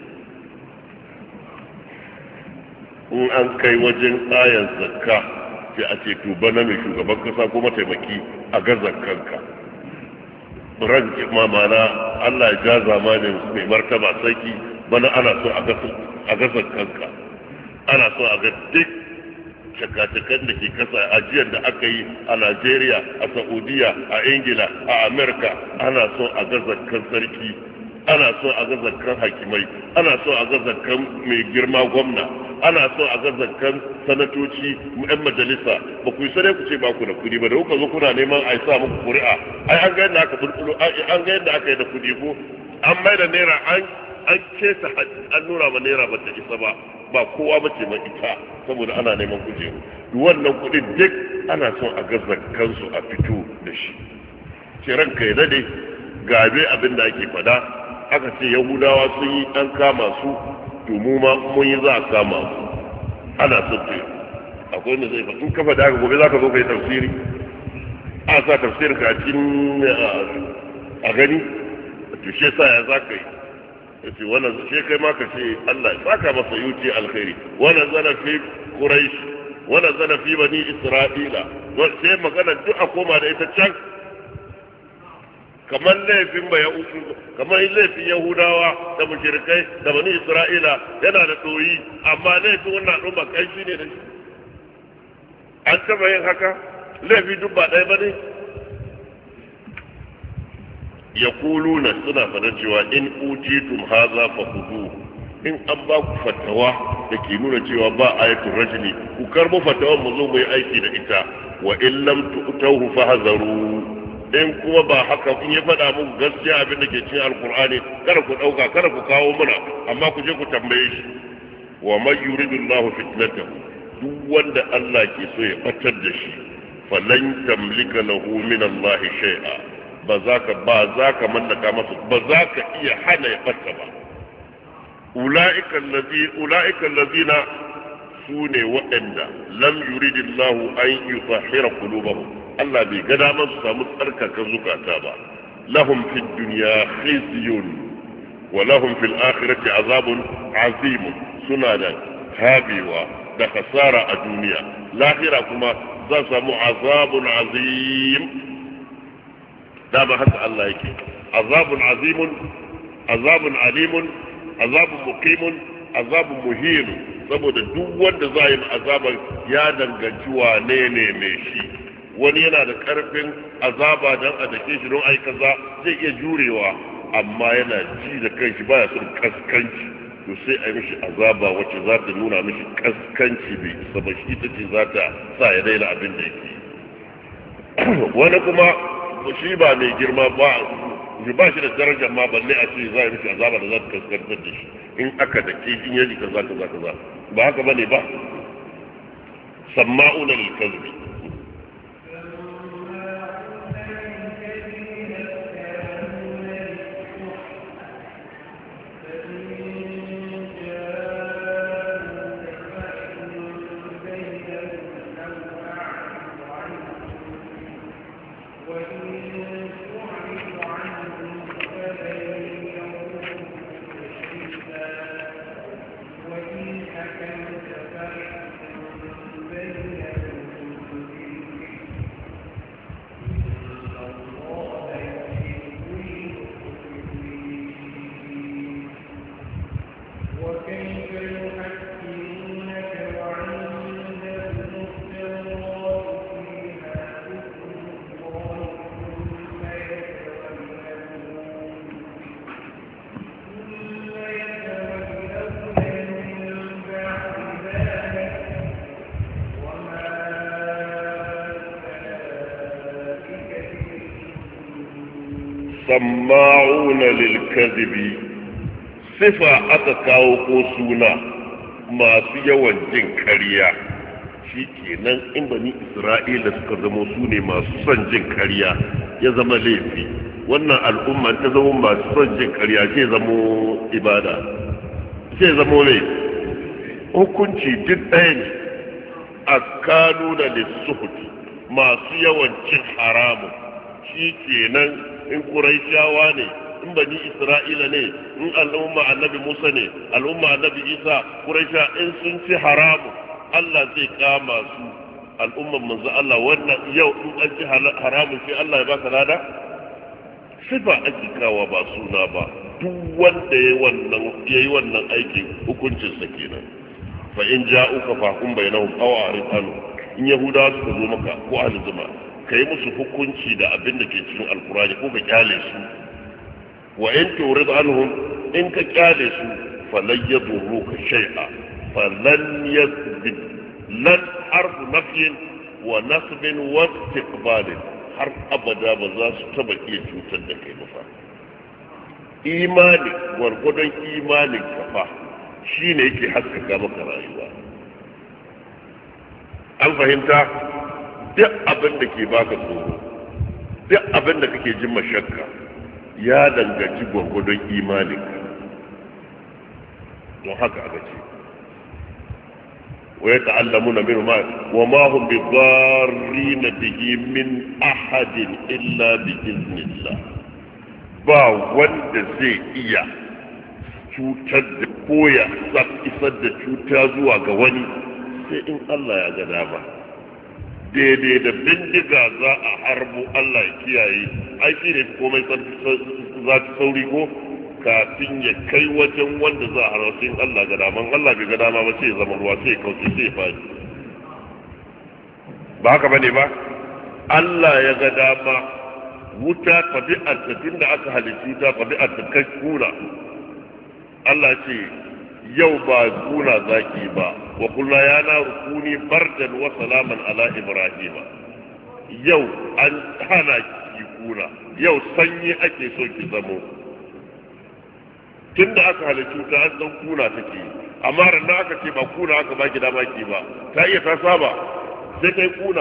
Speaker 1: in an kai wajen ayan zakka sai a ce to bana mai shugaban kasa ko mataimaki a ga zakkanka ran mana Allah ya ja zamanin mai martaba sarki bana ana so a ga zakkanka ana so a ga duk shakatakan da ke kasa ajiyar da aka yi a Najeriya a Saudiya a Ingila a Amerika ana so a ga zakkan sarki ana so a ga zakkan hakimai ana so a ga zakkan mai girma gwamna ana so a ga zakkan sanatoci yan majalisa ba ku yi sare ku ce ba ku da kudi ba da kuka zo kuna neman a sa muku kuri'a ai an ga yadda aka bulbulo an ga yadda aka yi da kudi ko an mai da naira an kesa an nuna ma naira ba ta isa ba ba kowa ba ce mai ita saboda ana neman kujeru wannan kudin duk ana son a ga zakkansu a fito da shi ce ranka ya dade gabe abin da ake fada aka ce yahudawa sun yi an kama su to mu ma mun yi za a kama su ana son ce akwai wanda zai faɗi in kafa da haka gobe za ka zo ka yi tafsiri a sa tafsirin ka cikin a gani to shi sa ya za ka yi yace wannan shi kai ma ka ce Allah ya saka masa yuti alkhairi wannan zana fi quraish wannan zana fi bani isra'ila sai magana duk a koma da ita can kamar laifin kamar laifin yahudawa da mushrikai da bani isra'ila yana da doyi amma laifin wannan al'umma kai shi ne da shi an taba yin haka laifi duk ba ɗaya bane yaquluna suna fadar cewa in utitum hadha fakhudhu in an ba ku fatawa da ke nuna cewa ba ayatul rajuli ku karbo fatawan mu zo mu yi aiki da ita wa in lam tu'tuhu fahzaru in kuma ba haka in ya faɗa muku gaskiya abin da ke cikin alqur'ani kada ku dauka kada ku kawo muna amma ku je ku tambaye shi wa may yuridullahu fitnatahu duk wanda Allah ke so ya fatar da shi falan tamlika lahu min Allah shay'a ba za ka mallaka masa ba za ka iya hana ya fata ba ula'ikan lazina su ne waɗanda lam yuridillahu an yutahhira qulubahum Allah bai ga damar su samu tsarkaka zukata ba lahum fid dunya khizyun wa lahum fil akhirati azabun azim suna da habewa da kasara a duniya lahira kuma za su samu azabun azim dama haka Allah yake azabun azimun azabun alimun azabun muqimun azabun muhin saboda duk wanda za yi azaban ya danganci wane ne mai shi wani yana da karfin azaba dan a dake shi don ai kaza zai iya jurewa amma yana ji da kanshi baya son kaskanci to sai a yi mishi azaba wacce za ta nuna mishi kaskanci bai saba shi ita ce za ta sa ya daina abin da yake wani kuma shi ba mai girma ba shi da darajar ma balle a ce za a yi mishi azaba da za ta kaskantar da shi in aka dake in yaji kaza ba haka bane ba samma'una lil kadhib samma'una lil kadhibi sifa aka kawo ko suna masu yawan jin ƙarya shi kenan in bani isra'ila suka zama su ne masu son jin ƙarya ya zama laifi wannan al'umma ta zama masu son jin ƙarya zai zama ibada zai zama ne hukunci duk ɗaya ne a kanu da lissuhuti masu yawan cin haramun shi kenan in ƙuraishawa ne in bani isra'ila ne in al'umma annabi musa ne al'umma annabi isa ƙuraisha in sun ci haramun Allah zai kama su al'umman manzo Allah wannan yau in an ci haramun sai Allah ya baka lada sifa ake kawa ba suna ba duk wanda yayi wannan aikin hukuncin sa kenan fa in ja'uka fa hum bainahum aw arifanu in yahuda suka zo maka ko ahluzuma kai musu hukunci da abin da ke cikin alqur'ani ko ka kyale su wa in turid anhum in ka kyale su falan yadurruka shay'a falan yasbid lan harfu nafyin wa nasbin wa istiqbalin har abada ba za su taba iya cutar da kai ba imani gwargwadon imanin kafa shine yake haskaka maka rayuwa an fahimta duk abin da ke baka tsoro duk abin da kake jin mashakka ya danganci gwargwadon imaninka don haka aka ce wa ya ta'allamuna min ma wa ma hum bidarrin bihi min ahadin illa bi iznillah ba wanda zai iya cutar da koya isar da cuta zuwa ga wani sai in Allah ya ga dama daidai da bindiga za a harbo Allah ya kiyaye ai shi ne komai za ta sauri ko kafin ya kai wajen wanda za a harbo sai Allah ga dama Allah bai ga dama ba sai zama ruwa sai kauce sai fadi ba haka bane ba Allah ya ga dama wuta tabi'ar ta tunda aka halitta ta tabi'ar ta kai kura Allah ce yau ba kuna zaki ba wa kullu ya na rukuni bardan wa salaman ala ibrahim yau an hana ki kuna yau sanyi ake so ki zamo tunda aka halittu ta an san kuna take amma ran aka ce ba kuna aka ba ki dama ki ba ta iya ta saba sai kai kuna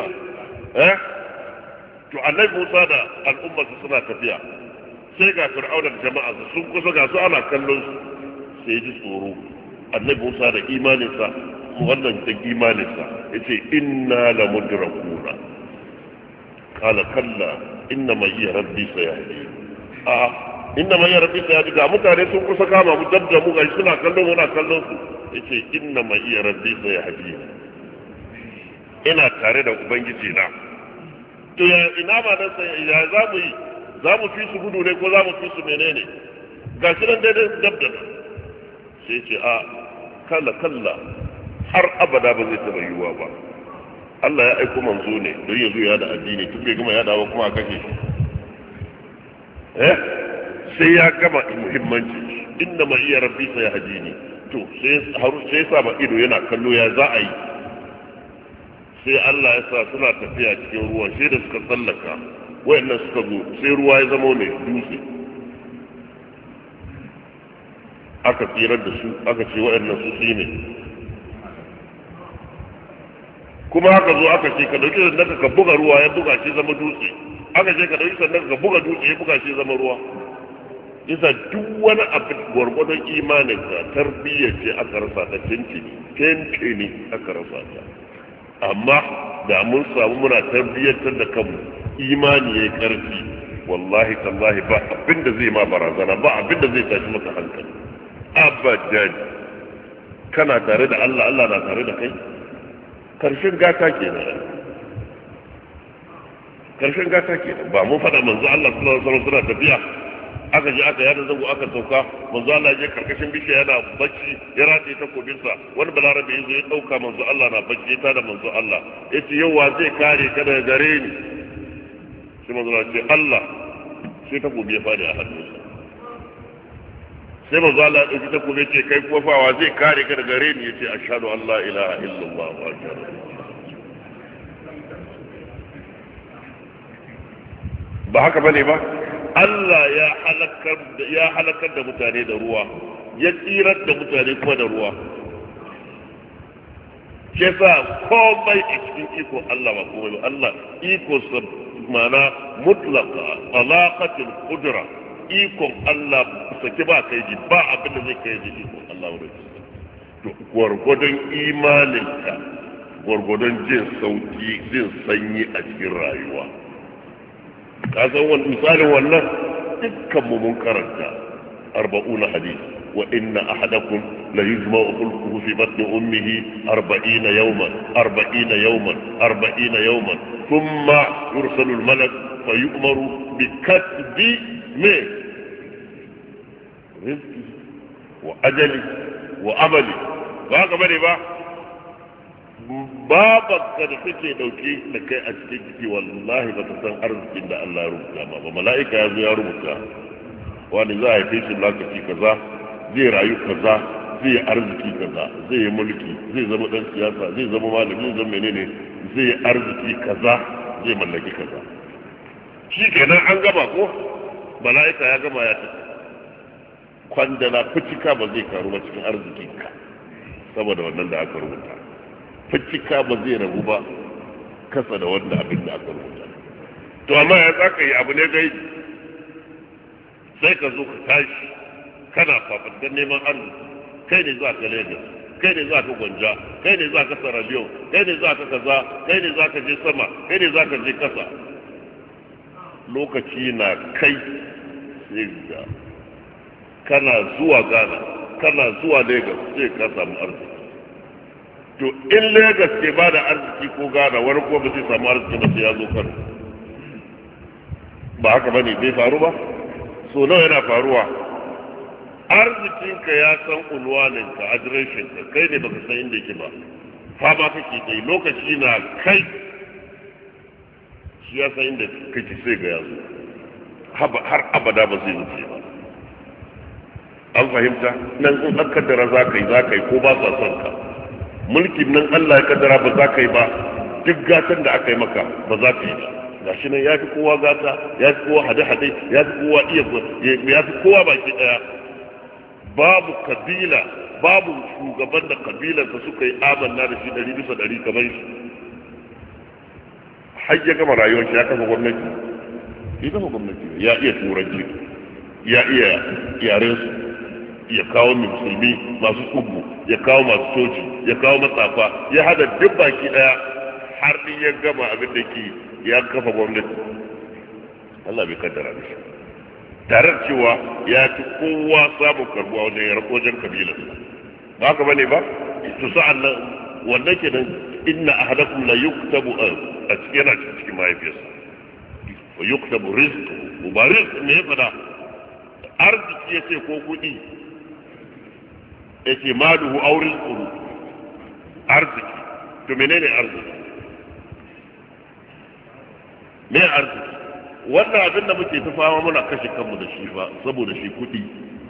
Speaker 1: to annabi Musa da al'ummarsa suna tafiya sai ga fir'auna da jama'a sun kusa ga su ana kallon su sai ji tsoro annabi Musa da imaninsa wannan da imaninsa yace inna la mudrakuna qala kalla inna ma hiya rabbi sayahdi inna ma hiya rabbi sayahdi ga mutane sun kusa kama mu dabda mu gashi suna kallon muna kallon su yace inna ma hiya rabbi sayahdi ina tare da ubangiji na to ya ina ma dan sai ya za mu fi su gudu ne ko za mu fi su menene gashi nan daidai dabda sai ce kalla har abada ba zai taɓa yiwuwa ba Allah ya aiko manzo ne don ya zo ya da addini tun bai gama ya dawo kuma a kashe shi sai ya gama muhimmanci inda ma iya rabbi sai ya hadini to sai sa ma ido yana kallo ya za a yi sai Allah ya sa suna tafiya cikin ruwa sai da suka tsallaka wayannan suka zo sai ruwa ya zama ne dutse aka tsirar da su aka ce waɗannan su ne kuma aka zo aka ce ka dauki sannan ka buga ruwa ya buga shi zama dutse aka ce ka dauki sannan ka buga dutse ya buga shi zama ruwa isa duk wani abu gwargwadon imanin ka tarbiyyar ce aka rasa ta tentini aka rasa ta amma da mun samu muna tarbiyyantar da kanmu imani ya yi karfi wallahi tallahi ba abinda zai ma barazana ba abinda zai tashi maka hankali abadan kana tare da Allah Allah na tare da kai karshen gata kenan ba mun faɗa manzo Allah sallallahu alaihi wasallam tafiya aka je aka yada zango aka sauka manzo Allah ya je karkashin bishiya yana bacci ya rataye takobinsa wani balarabe ya zo ya dauka manzo Allah na bacci ya tada manzo Allah yace yawa zai kare ka daga gare ni sai manzo Allah ce Allah sai takobi ya fadi a hannunsa sai manzo Allah ya dauki takobi ce kai kuma fawa zai kare ka daga gare ni yace ashhadu an la ilaha illallah wa ashhadu ba haka bane ba Allah ya halakar da mutane da ruwa, ya tsirar da mutane kuma da ruwa. Ke sa komai a cikin iko Allah ba komai ba. Allah iko sa mana mutlaka alaqatul qudra, ikon Allah saki ba kai ji ba abin da zai kai ji ikon Allah wurin. To gwargwadon imaninka, gwargwadon jin sauki, jin sanyi a cikin rayuwa. Ka san wani misalin wannan dukkan mu mun karanta 40 hadisi. wa inna ahadakum la yujma'u khulquhu fi batni ummihi 40 yawman 40 yawman 40 yawman thumma yursalu al-malak fa yu'maru bi katbi rizqi wa ajali wa amali. ba ka bane ba babanka da take dauke da kai a cikin ciki wallahi ba ta san arzikin da Allah ya rubuta ba mala'ika ya zo ya rubuta wani za a haife shi lokaci kaza, zai rayu kaza, zai yi arziki kaza, zai yi mulki, zai zama dan siyasa, zai zama malami, zai zama menene, zai yi arziki kaza, zai mallaki kaza. Shi kenan an gama ko mala'ika ya gama ya tafi. Kwandala fitika ba zai karu ba cikin arzikinka saboda wannan da aka rubuta. Fitika ba zai rabu ba kasa da wanda abin da aka rubuta. To amma ya tsaka yi abu ne gai sai ka zo ka tashi kana fafatkar neman arziki, kai ne za ka Lagos, kai ne za ka Gwanja, kai ne za ka Sarabiyo, kai ne za ka kaza, kai ne za ka je sama, kai ne za ka je kasa. Lokaci na kai sai ga kana zuwa Ghana, kana zuwa Lagos sai ka samu arziki. To in Lagos ke ba da arziki ko Ghana, wani kuma ba zai samu arziki ba sai ya zo Kano. Ba haka bane bai faru ba? So nawa yana faruwa? Arzikinka ya san unwaninka, adireshinka, kai ne baka san inda yake ba. Fama kake kai, lokaci na kai shi ya san inda kake sai ga yazo. Har abada ba zai wuce ba. An fahimta? Nan in aka kaddara za ka yi ko ba sa son ka. Mulkin nan Allah ya kaddara ba za ka yi ba, duk gatan da aka yi maka ba za ka yi ba. Gashi nan ya fi kowa gata, ya fi kowa hade-hade, ya fi kowa ya fi kowa baki daya. Babu kabila, babu shugaban da kabilarsa suka yi amanna da shi 100% kamar shi. Har ya gama rayuwar shi ya kafa gwamnati. Ya kafa gwamnati, ya iya turanci, ya iya yarensu, ya kawo musulmi masu tsubu, ya kawo masu coci, ya kawo matsafa, ya hada duk baki daya har din ya gama abin da ke ya kafa gwamnati. Allah bai kaddara da shi. Tare da cewa ya fi kowa samun karbuwa wajen kabilarsa. Ba haka bane ba? To sa'an nan wannan kenan inna ahadakum la yuktabu a cikin yana cikin mahaifiyarsa. Wa yuktabu rizqu, mubarak ne ya fada. Arziki yace ko kudi. Yace maluhu aw rizquhu. Arziki. To menene arziki? Me arziki? Wannan abin da muke ta fama muna kashe kanmu da shi ba saboda shi kuɗi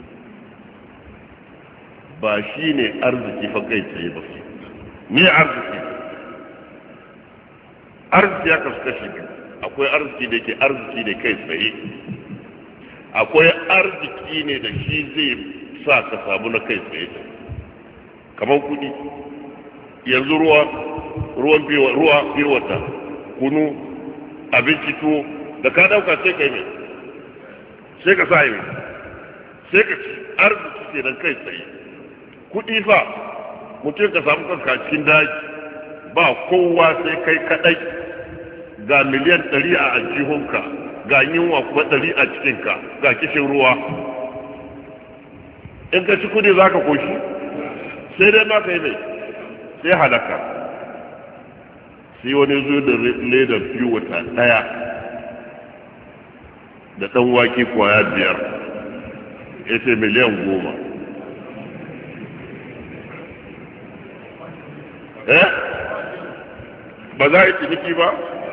Speaker 1: ba shi ne arziki fa kai tsaye ba. Ni arziki ya kasu kashi biyu. Akwai arziki da ke arziki da kai tsaye, akwai arziki ne da shi zai sa ka samu na kai tsaye kamar kuɗi. Yanzu ruwa biyu wata, kunu, abinci, tuwo da ka dauka sai kai mai sai ka sa yi sai ka ci arziki ke nan kai tsaye. Kuɗi fa mutum ka samu kanka cikin daji ba kowa sai kai kadai, ga miliyan 100 a aljihunka, ga yunwa kuma 100 a cikinka, ga kishin ruwa. In ka ci kuɗi za ka koshi sai dai ma ka yi mai sai halaka. Sai wani zo da ledar fiye wata ɗaya da ɗan wake kwaya 5 ya ce miliyan 10. Ba za a yi ciniki ba?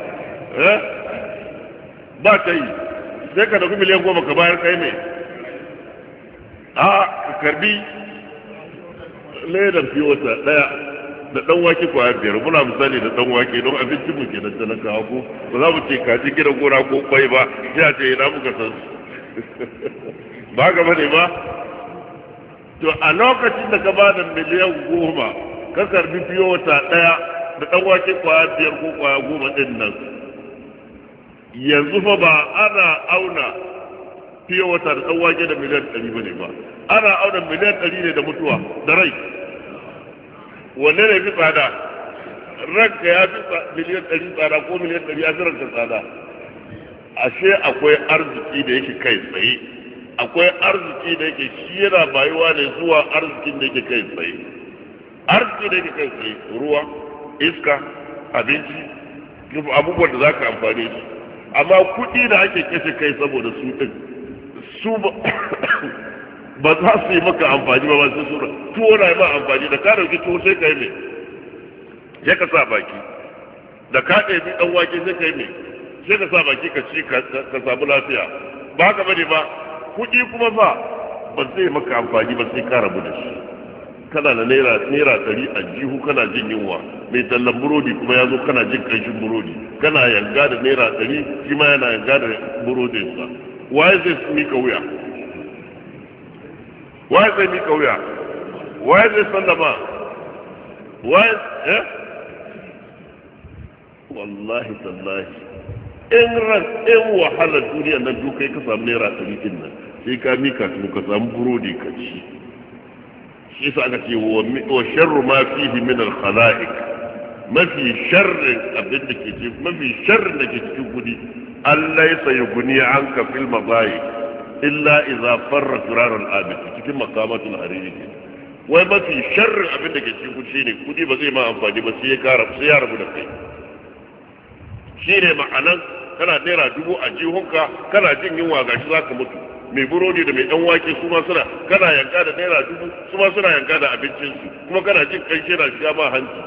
Speaker 1: Ba ta yi sai ka dauki miliyan 10 ka bayar kai mai ka karbi ledar fiye wata ɗaya da ɗan wake kwaya 5. Muna misali da ɗan wake don abincin mu ke da talakawa ko ba za mu ce kaji gidan gona ko kwai ba sai a ce ina muka san ba ga bane ba to a lokacin da ka ba da miliyan 10 ka karbi fiye wata daya da dan wake kwaya 5 ko kwaya 10 din nan yanzu fa ba ana auna fiye wata da dan wake da miliyan 100 bane ba ana auna miliyan 100 ne da mutuwa da rai wanne ne fi tsada ranka ya fi miliyan 100 tsada ko miliyan 100 ya fi ranka tsada ashe akwai arziki da yake kai tsaye akwai arziki da yake shi yana bayuwa ne zuwa arzikin da yake kai tsaye arziki da yake kai tsaye ruwa iska abinci abubuwan da za ka amfani su amma kuɗi da ake kashe kai saboda su ɗin su ba za su yi maka amfani ba sai su tuwo na yi ma amfani da ka dauki tuwo sai ka yi mai ya ka sa baki da ka ɗaya ɗan wake sai ka yi mai sai ka sa baki ka ci ka samu lafiya ba haka bane ba kuɗi kuma ba zai maka amfani ba sai ka rabu da shi kana da naira 100 a jihu kana jin yunwa mai tallan burodi kuma ya zo kana jin kanshin burodi kana yanga da naira 100 shi ma yana yanga da burodinsa waye zai mika wuya waye zai mika wuya waye zai sallama waye wallahi tallahi in wahalar duniya nan dukai ka samu naira 100 din nan sai ka mika su ka samu burodi ka ci shi yasa aka ce wa sharru ma fihi min al khalaiq mafi sharrin abin da ke cikin mafi sharrin da ke cikin kudi Allah ya sayi guni anka fil mabayi illa idza farra firar al abid cikin makamatul hariri wai mafi sharrin abin da ke cikin kudi shine kudi ba zai ma amfani ba sai ya rabu da kai shine ma'anan kana naira 1000 a jihunka kana jin yunwa gashi zaka mutu mai burodi da mai dan wake su ma suna kana yanka da naira 1000 su ma suna yanka da abincin su kuma kana jin kanshi na shiga ma hanci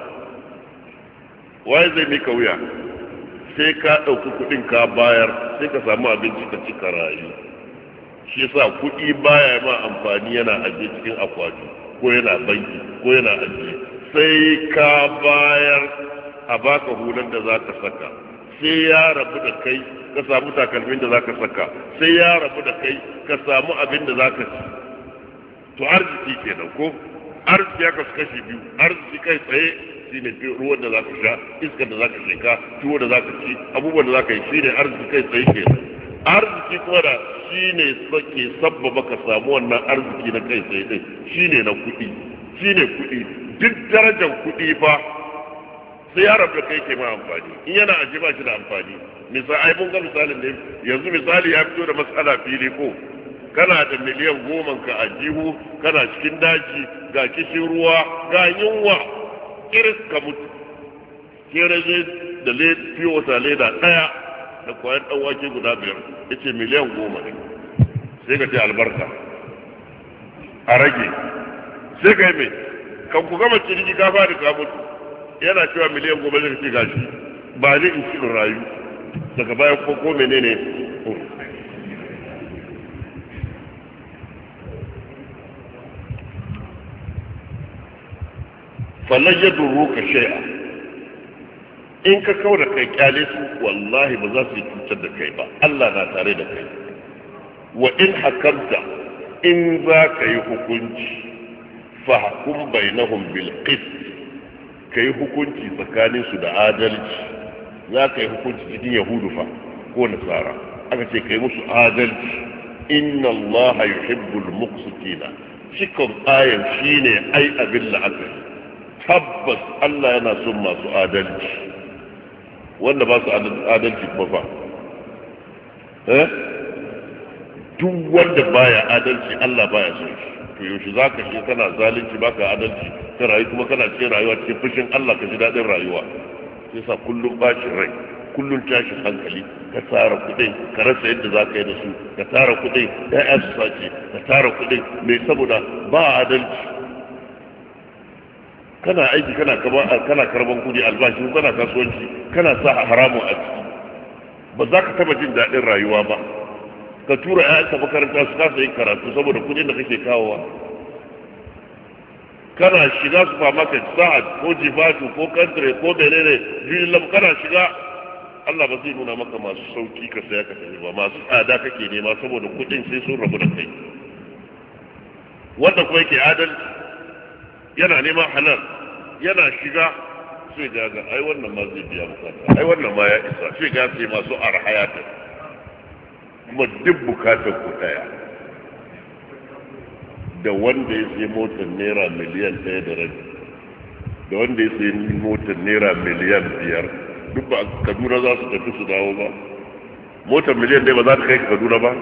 Speaker 1: waye zai mika wuya sai ka dauki kudin ka bayar sai ka samu abinci ka ci ka rayu shi yasa kudi baya ma amfani yana aje cikin akwati ko yana banki ko yana aje sai ka bayar a baka hulan da zaka saka sai ya rabu da kai ka samu takalmin da zaka saka sai ya rabu da kai ka samu abin da zaka ci to arziki kenan ko arziki ya kasu kashi biyu arziki kai tsaye shine ruwan da zaka sha iskar da zaka sheka tuwo da zaka ci abubuwan da zaka yi shine arziki kai tsaye kenan arziki kuma da shine sake sabbaba ka samu wannan arziki na kai tsaye din shine na kuɗi shine kuɗi duk darajar kuɗi fa sai ya rabu da kai ke ma amfani in yana aje ba shi da amfani misali ai mun ga misalin ne yanzu misali ya fito da matsala fili ko kana da miliyan 10 ka a jihu kana cikin daji ga kishin ruwa ga yunwa iris ka mutu kereje da fiye wata leda daya da kwayar dan wake guda 5 yace miliyan 10 ne sai ka ce albarka a rage sai ka yi mai kan ku gama ciniki ka fadi ka mutu yana cewa miliyan 10 zai ce gashi ba ni in cikin rayu daga baya ko menene fallan ya duru ka shay'a in ka kaura kai kyale su wallahi ba za su yi cutar da kai ba Allah na tare da kai wa in hakamta in za ka yi hukunci fa hukum bainahum bil qist ka yi hukunci tsakaninsu da adalci za ka yi hukunci cikin yahudu fa ko nasara aka ce ka yi musu adalci inna allaha yuhibbul muqsitina cikon ayan shine ai abin la'akari tabbas Allah yana son masu adalci wanda ba su adalci kuma fa duk wanda baya adalci Allah baya son shi to yaushe za ka shi kana zalunci baka adalci ka rayu kuma kana cikin rayuwa cikin fushin Allah ka ji daɗin rayuwa sai sa kullum bacin rai kullum tashin hankali ka tara kuɗin ka rasa yadda za ka yi da su ka tara kuɗin ya'ya su sace ka tara kuɗin mai saboda ba adalci kana aiki kana karban kuɗi albashi kana kasuwanci kana sa haramun a ciki ba za ka taba jin daɗin rayuwa ba ka tura ƴaƴanka makaranta su kasa yin karatu saboda kuɗin da kake kawowa kana shiga supermarket sa'ad ko jifatu ko country ko menene jilam kana shiga Allah ba zai nuna maka masu sauki ka saya ka tafi ba, masu tsada kake nema saboda kudin sai sun rabu da kai. Wanda kuma yake adalci yana neman halal yana shiga sai ga ai wannan ma zai biya bukata, ai wannan ma ya isa, sai ga sai masu arhaya ta kuma duk bukatar ku daya. Da wanda ya sai motar naira miliyan 1.5 da wanda ya sai motar naira miliyan 5 duk ba Kaduna za su tafi su dawo ba. Motar miliyan 1 ba za ta kai Kaduna ba,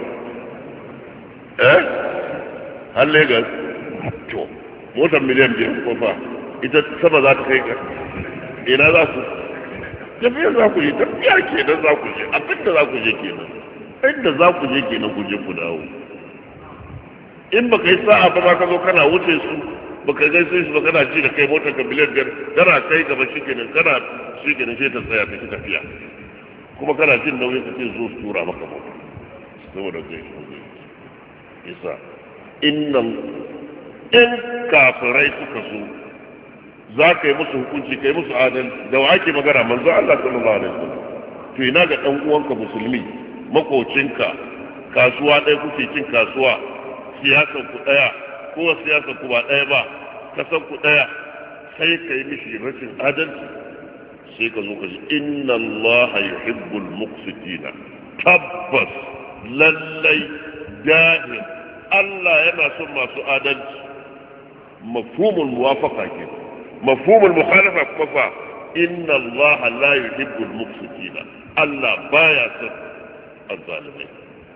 Speaker 1: har Lagos. To motar miliyan 5 ko fa ita sama za ta kai ka ina za ku tafiya? Za ku je tafiya kenan, za ku je abinda za ku je kenan, inda za ku je kenan ku je ku dawo. In baka yi sa'a ba za ka zo kana wuce su baka gaishe su ba, kana ji da kai motar ka miliyan 5 kana kai gaba shi kenan, kana shi kenan sai ta tsaya ta tafiya, kuma kana jin nauyin ka ce zo su tura maka mota saboda gaishe isa. Innan in kafirai suka so za ka yi musu hukunci, ka yi musu adalci. Da wa ake magana? Manzo Allah sallallahu alaihi wasallam. To ina ga dan uwanka musulmi, makocinka, kasuwa ɗaya kuke cin kasuwa, siyasar ku ɗaya ko siyasar ku ba ɗaya ba, kasan ku ɗaya, sai ka yi mishi rashin adalci, sai ka zo ka ji inna Allah yuhibbul muqsitina. Tabbas lallai dahir Allah yana son masu adalci. Mafhumul muwafaqa ke, mafhumul mukhalafa kuma fa inna Allah la yuhibbul muqsitina. Allah baya son azzalimai.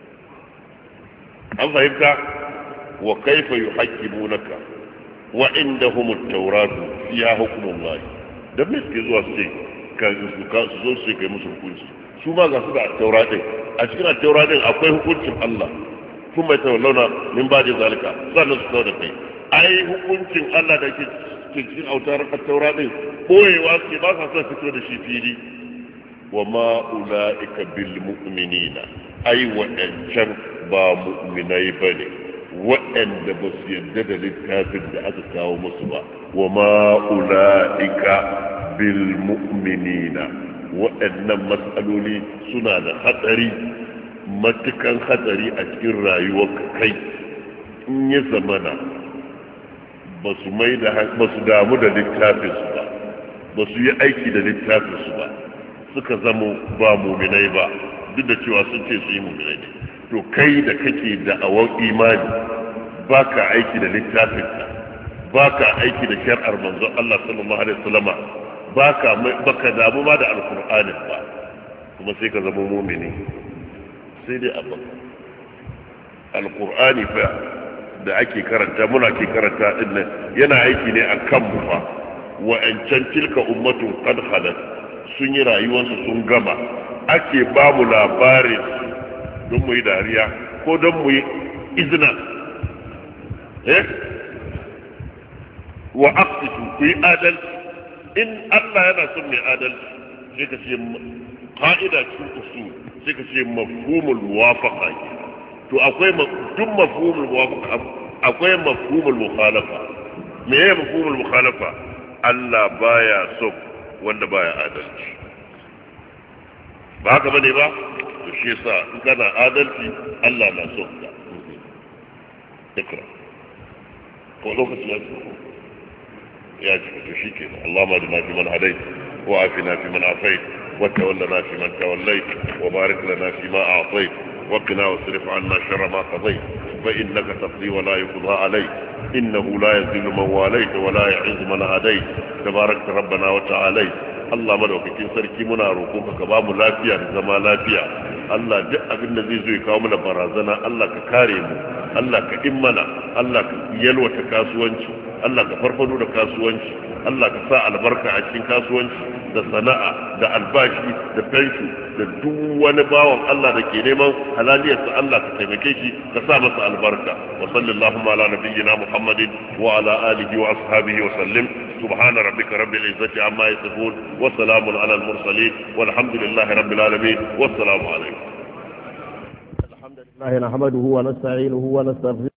Speaker 1: An fahimta? Wa kaifa yuhaqqimunaka wa indahum at-taurat fiha hukmullah. Da me suke zuwa su ce ka zo su kai musu hukunci? Su ma ga su da taurat din, a cikin taurat din akwai hukuncin Allah. Kuma ta wallauna min ba da zalika sannan su kawo da kai. Ai hukuncin Allah da ke cikin autar at-taurat din koyewa suke, ba sa son fito da shi fili. Wa ma ulaika bil mu'minina, ai waɗancan ba mu'minai bane, waɗanda ba su yarda da littafin da aka kawo musu ba. Wa ma ulaika bil mu'minina, waɗannan matsaloli suna da hatsari, matukan hatsari a cikin rayuwar kai. In ya zamana ba su damu da littafin su ba, ba su yi aiki da littafin su ba, suka zamo ba mu'minai ba, duk da cewa sun ce su yi mu'minai ne. To kai da kake da awon imani ba ka aiki da littafinka, ba ka aiki da shari'ar manzon Allah sallallahu alaihi wasallama, ba ka damu ma da alkur'anin ba, kuma sai ka zama mumini. Sai dai abba alkur'ani fa da ake karanta, muna ke karanta din nan, yana aiki ne a kan mu fa. Wa'ancan tilka ummatun qad khalat, sun yi rayuwarsu sun gama, ake ba mu labarin don mu yi dariya ko don mu yi izina. Wa aqsitu, ku yi adalci. In Allah yana son mai adalci, sai ka ce qa'ida cikin usul, sai ka ce mafhumul muwafaqa. To akwai duk mafhumul muwafaqa, akwai mafhumul mukhalafa. Me ya mafhumul mukhalafa? Allah baya son wanda baya adalci. Ba haka bane ba? To shi yasa in kana adalci Allah na son ka. Ikra. Ko lokaci ya ji to shi kenan. Allahumma adina fi man hadait wa afina fi man afait wa tawallana fi man tawallait wa barik lana fi ma a'tait wa qina wasrif 'anna sharra ma qadait fa innaka taqdi wa la yuqda alayk innahu la yadhillu man walayta wa la yu'izzu man adait tabarakta rabbana wa ta'ala. Allah madaukakin sarki muna roƙonka ka ba mu lafiya da zama lafiya. Allah duk abin da zai zo ya kawo mana barazana Allah ka kare mu, Allah ka immana, Allah ka yalwata kasuwanci, Allah ka farfado da kasuwanci, Allah ka sa albarka a cikin kasuwanci da sana'a da albashi da fenshu da duk wani bawan Allah da ke neman halaliyarsa Allah ka taimake shi ka sa masa albarka. Wa sallallahu ala nabiyyina Muhammadin wa ala alihi wa ashabihi wa sallim. Subhana rabbika rabbil izzati amma yasifun wa salamun ala al mursalin walhamdulillahi rabbil alamin. Wassalamu alaikum.
Speaker 2: الحمد لله نحمده ونستعينه ونستغفره